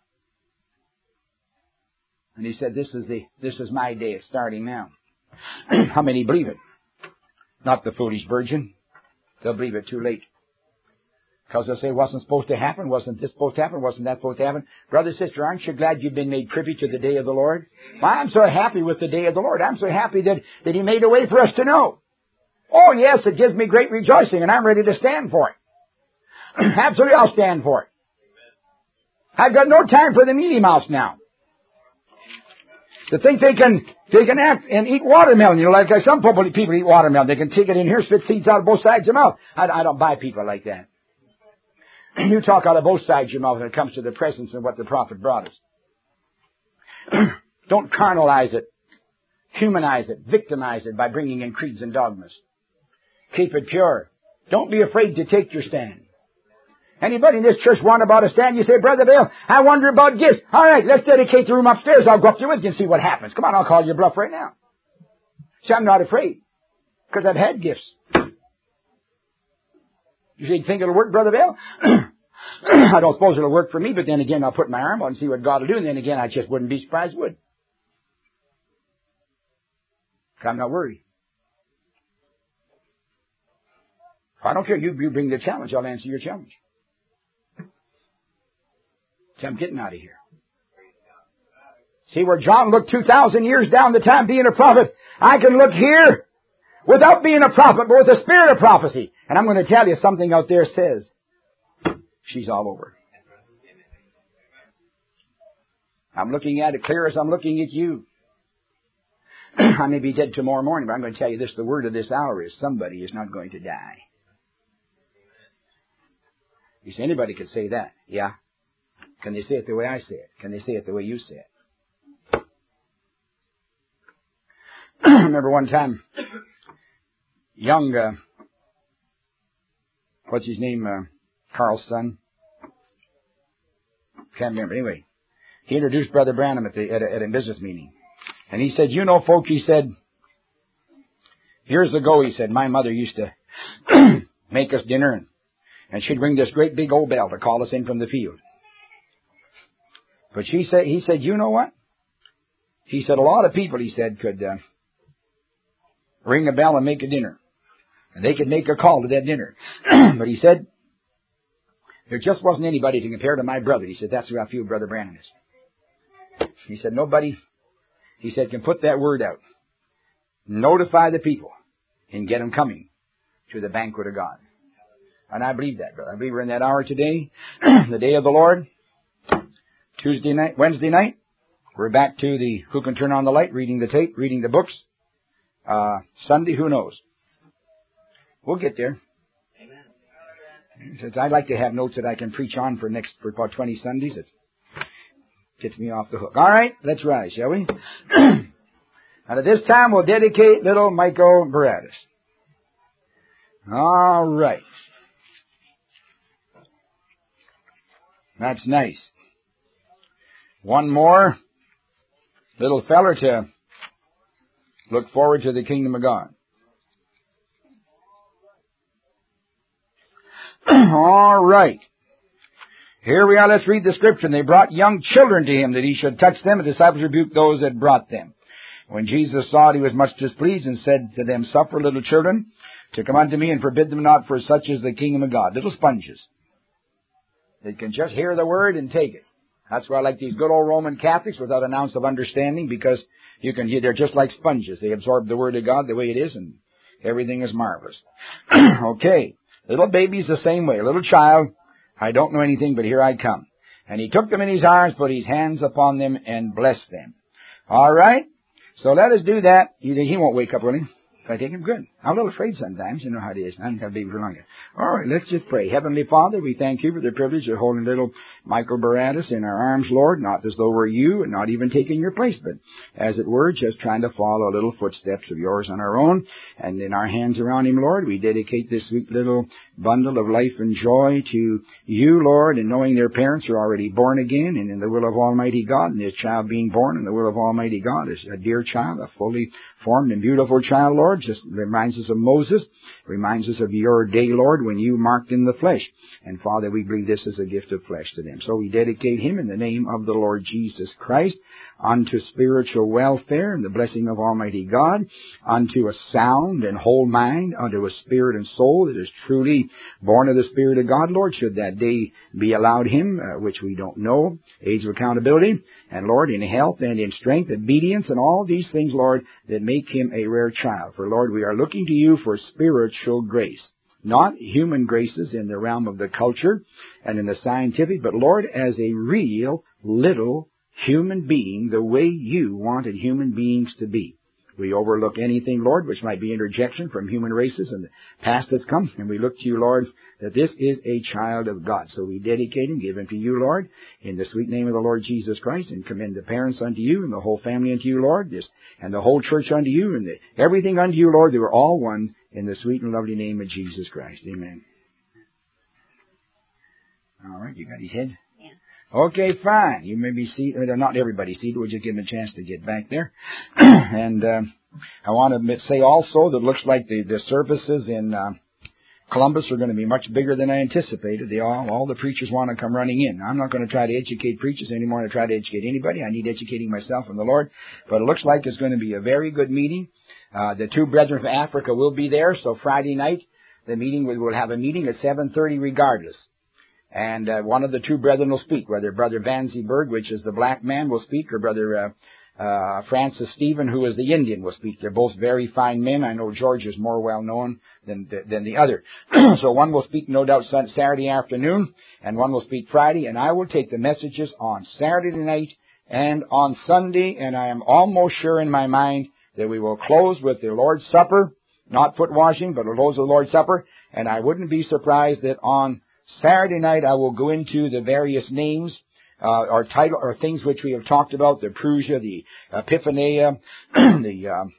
And he said, this is the, this is my day. It's starting now. How many believe it? Not the foolish virgin. They'll believe it too late. Because they'll say, it wasn't supposed to happen. Wasn't this supposed to happen? Wasn't that supposed to happen? Brother, sister, aren't you glad you've been made privy to the day of the Lord? Well, I'm so happy with the day of the Lord. I'm so happy that, that he made a way for us to know. Oh, yes, it gives me great rejoicing, and I'm ready to stand for it. Absolutely, I'll stand for it. I've got no time for the mealy mouse now. To think they can, they can act and eat watermelon. You know, like some people, people eat watermelon. They can take it in here, spit seeds out of both sides of their mouth. I, I don't buy people like that. You talk out of both sides of your mouth when it comes to the presence and what the prophet brought us. Don't carnalize it, humanize it, victimize it by bringing in creeds and dogmas. Keep it pure. Don't be afraid to take your stand. Anybody in this church want about a stand? You say, Brother Bill, I wonder about gifts. All right, let's dedicate the room upstairs. I'll go up there with you and see what happens. Come on, I'll call your bluff right now. See, I'm not afraid because I've had gifts. You say, think it'll work, Brother Bill? I don't suppose it'll work for me, but then again, I'll put my arm out and see what God will do, and then again, I just wouldn't be surprised it would. I'm not worried. I don't care. You, you bring the challenge. I'll answer your challenge. See, I'm getting out of here. See, where John looked two thousand years down the time being a prophet, I can look here without being a prophet, but with the spirit of prophecy. And I'm going to tell you something out there says, She's all over. I'm looking at it clear as I'm looking at you. I may be dead tomorrow morning, but I'm going to tell you this, the word of this hour is somebody is not going to die. You say, anybody could say that. Yeah. Can they say it the way I say it? Can they say it the way you say it? I remember one time, young, uh, what's his name, uh, Carl's son? Can't remember. Anyway, he introduced Brother Branham at, the, at, a, at a business meeting. And he said, you know, folk, he said, years ago, he said, my mother used to make us dinner, and, and she'd ring this great big old bell to call us in from the field. But she said, he said, you know what? He said, a lot of people, he said, could uh, ring a bell and make a dinner. And they could make a call to that dinner. But he said, there just wasn't anybody to compare to my brother. He said, that's who I feel Brother Branham is. He said, nobody, he said, can put that word out. Notify the people and get them coming to the banquet of God. And I believe that, brother. I believe we're in that hour today, the day of the Lord. Tuesday night, Wednesday night, we're back to the Who Can Turn on the Light, reading the tape, reading the books. Uh, Sunday, who knows? We'll get there. Amen. I'd like to have notes that I can preach on for next, for about twenty Sundays. It gets me off the hook. All right, let's rise, shall we? And at this time, we'll dedicate little Michael Baradas. All right. That's nice. One more little feller to look forward to the kingdom of God. All right. Here we are. Let's read the scripture. They brought young children to him that he should touch them, and the disciples rebuked those that brought them. When Jesus saw it, he was much displeased and said to them, suffer little children to come unto me, and forbid them not, for such is the kingdom of God. Little sponges. They can just hear the word and take it. That's why I like these good old Roman Catholics without an ounce of understanding, because you can hear they're just like sponges. They absorb the word of God the way it is, and everything is marvelous. Okay. Little baby's the same way. A little child, I don't know anything, but here I come. And he took them in his arms, put his hands upon them, and blessed them. All right? So let us do that. He, he won't wake up, will he? If I take him, good. I'm a little afraid sometimes. You know how it is. I haven't had a baby for long yet. All right, let's just pray. Heavenly Father, we thank you for the privilege of holding little Michael Baradas in our arms, Lord, not as though we're you and not even taking your place, but as it were, just trying to follow little footsteps of yours on our own. And in our hands around him, Lord, we dedicate this sweet little bundle of life and joy to you, Lord, and knowing their parents are already born again and in the will of Almighty God, and this child being born in the will of Almighty God is a dear child, a fully formed and beautiful child, Lord, just reminds us of Moses, reminds us of your day, Lord, when you marked in the flesh. And Father, we believe this is a gift of flesh to them. So we dedicate him in the name of the Lord Jesus Christ unto spiritual welfare and the blessing of Almighty God, unto a sound and whole mind, unto a spirit and soul that is truly born of the Spirit of God, Lord, should that day be allowed him, uh, which we don't know, age of accountability, and Lord, in health and in strength, obedience, and all these things, Lord, that make him a rare child. For Lord, we are looking to you for spiritual grace, not human graces in the realm of the culture and in the scientific, but Lord, as a real little human being, the way you wanted human beings to be. We overlook anything, Lord, which might be interjection from human races in the past that's come, and we look to you, Lord, that this is a child of God. So we dedicate him, give him to you, Lord, in the sweet name of the Lord Jesus Christ, and commend the parents unto you, and the whole family unto you, Lord, this, and the whole church unto you, and the, everything unto you, Lord. They were all one in the sweet and lovely name of Jesus Christ. Amen. All right, you got his head? Okay, fine. You may be seated. Not everybody seated. We'll just give them a chance to get back there. And uh, I want to say also that it looks like the, the services in uh, Columbus are going to be much bigger than I anticipated. They all, all the preachers want to come running in. I'm not going to try to educate preachers anymore than I try to educate anybody. I need educating myself and the Lord. But it looks like it's going to be a very good meeting. Uh, the two brethren from Africa will be there. So Friday night, the meeting, we will have a meeting at seven thirty regardless. And uh, one of the two brethren will speak, whether Brother Van Zieberg, which is the black man, will speak, or Brother uh, uh, Francis Stephen, who is the Indian, will speak. They're both very fine men. I know George is more well known than, than the other. So one will speak, no doubt, Saturday afternoon, and one will speak Friday, and I will take the messages on Saturday night and on Sunday, and I am almost sure in my mind that we will close with the Lord's Supper, not foot washing, but we'll close with the Lord's Supper, and I wouldn't be surprised that on Saturday night I will go into the various names, uh, or title, or things which we have talked about, the Prusia, the Epiphania, the, um,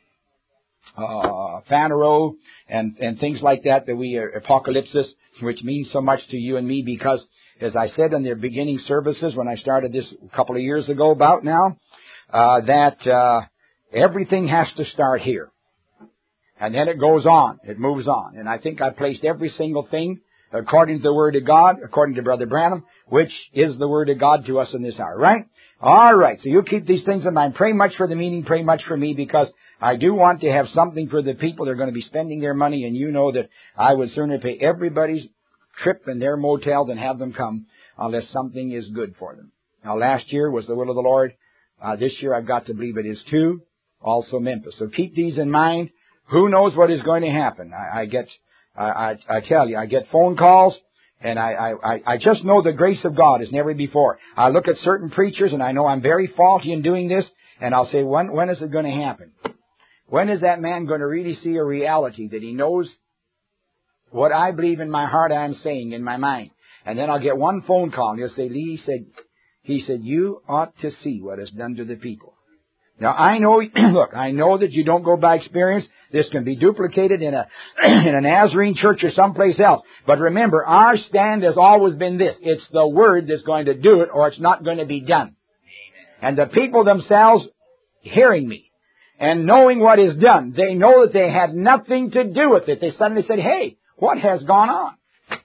uh, Phaneroo, and, and things like that, that we, uh, Apocalypsis, which means so much to you and me because, as I said in the beginning services when I started this a couple of years ago about now, uh, that, uh, everything has to start here. And then it goes on. It moves on. And I think I placed every single thing according to the Word of God, according to Brother Branham, which is the Word of God to us in this hour, right? All right. So you keep these things in mind. Pray much for the meeting. Pray much for me because I do want to have something for the people that are going to be spending their money. And you know that I would sooner pay everybody's trip in their motel than have them come unless something is good for them. Now, last year was the will of the Lord. Uh, this year I've got to believe it is too. Also Memphis. So keep these in mind. Who knows what is going to happen? I, I get, I, I, I tell you, I get phone calls, and I, I, I just know the grace of God as never before. I look at certain preachers, and I know I'm very faulty in doing this, and I'll say, when, when is it going to happen? When is that man going to really see a reality that he knows what I believe in my heart I'm saying in my mind? And then I'll get one phone call, and he'll say, Lee, he said, he said, you ought to see what is done to the people. Now, I know, look, I know that you don't go by experience. This can be duplicated in a, in a Nazarene church or someplace else. But remember, our stand has always been this. It's the Word that's going to do it, or it's not going to be done. And the people themselves hearing me and knowing what is done, they know that they had nothing to do with it. They suddenly said, hey, what has gone on?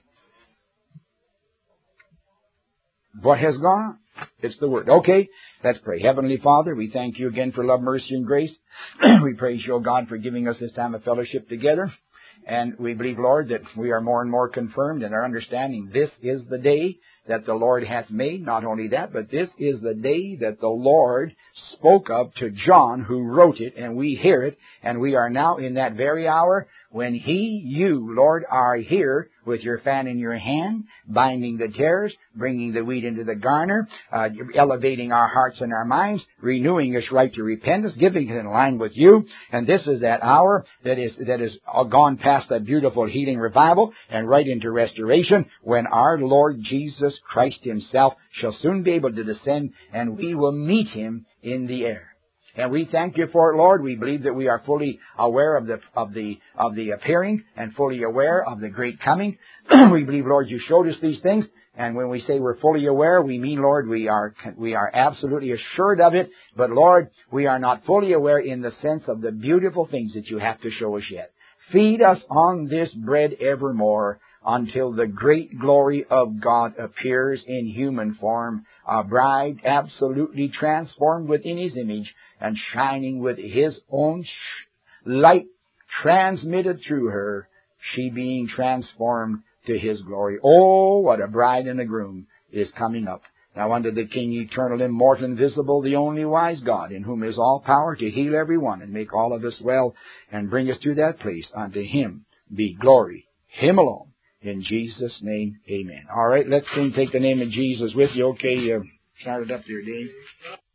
What has gone on? It's the Word. Okay, let's pray. Heavenly Father, we thank you again for love, mercy, and grace. We praise you, O God, for giving us this time of fellowship together. And we believe, Lord, that we are more and more confirmed in our understanding. This is the day that the Lord hath made. Not only that, but this is the day that the Lord spoke of to John, who wrote it, and we hear it. And we are now in that very hour when He, you, Lord, are here with your fan in your hand, binding the tares, bringing the wheat into the garner, uh, elevating our hearts and our minds, renewing us right to repentance, giving us in line with you. And this is that hour that is that is gone past that beautiful healing revival and right into restoration, when our Lord Jesus Christ Himself shall soon be able to descend, and we will meet Him in the air. And we thank you for it, Lord. We believe that we are fully aware of the of the of the appearing and fully aware of the great coming. We believe, Lord, you showed us these things, and when we say we're fully aware, we mean, Lord, we are we are absolutely assured of it. But Lord, we are not fully aware in the sense of the beautiful things that you have to show us yet. Feed us on this bread evermore, until the great glory of God appears in human form, a bride absolutely transformed within His image and shining with His own sh- light transmitted through her, she being transformed to His glory. Oh, what a bride and a groom is coming up. Now unto the King, eternal, immortal, invisible, the only wise God, in whom is all power to heal every one and make all of us well and bring us to that place. Unto Him be glory, Him alone. In Jesus' name, amen. All right, let's sing Take the Name of Jesus with you. Okay, uh, start it up there, Dave.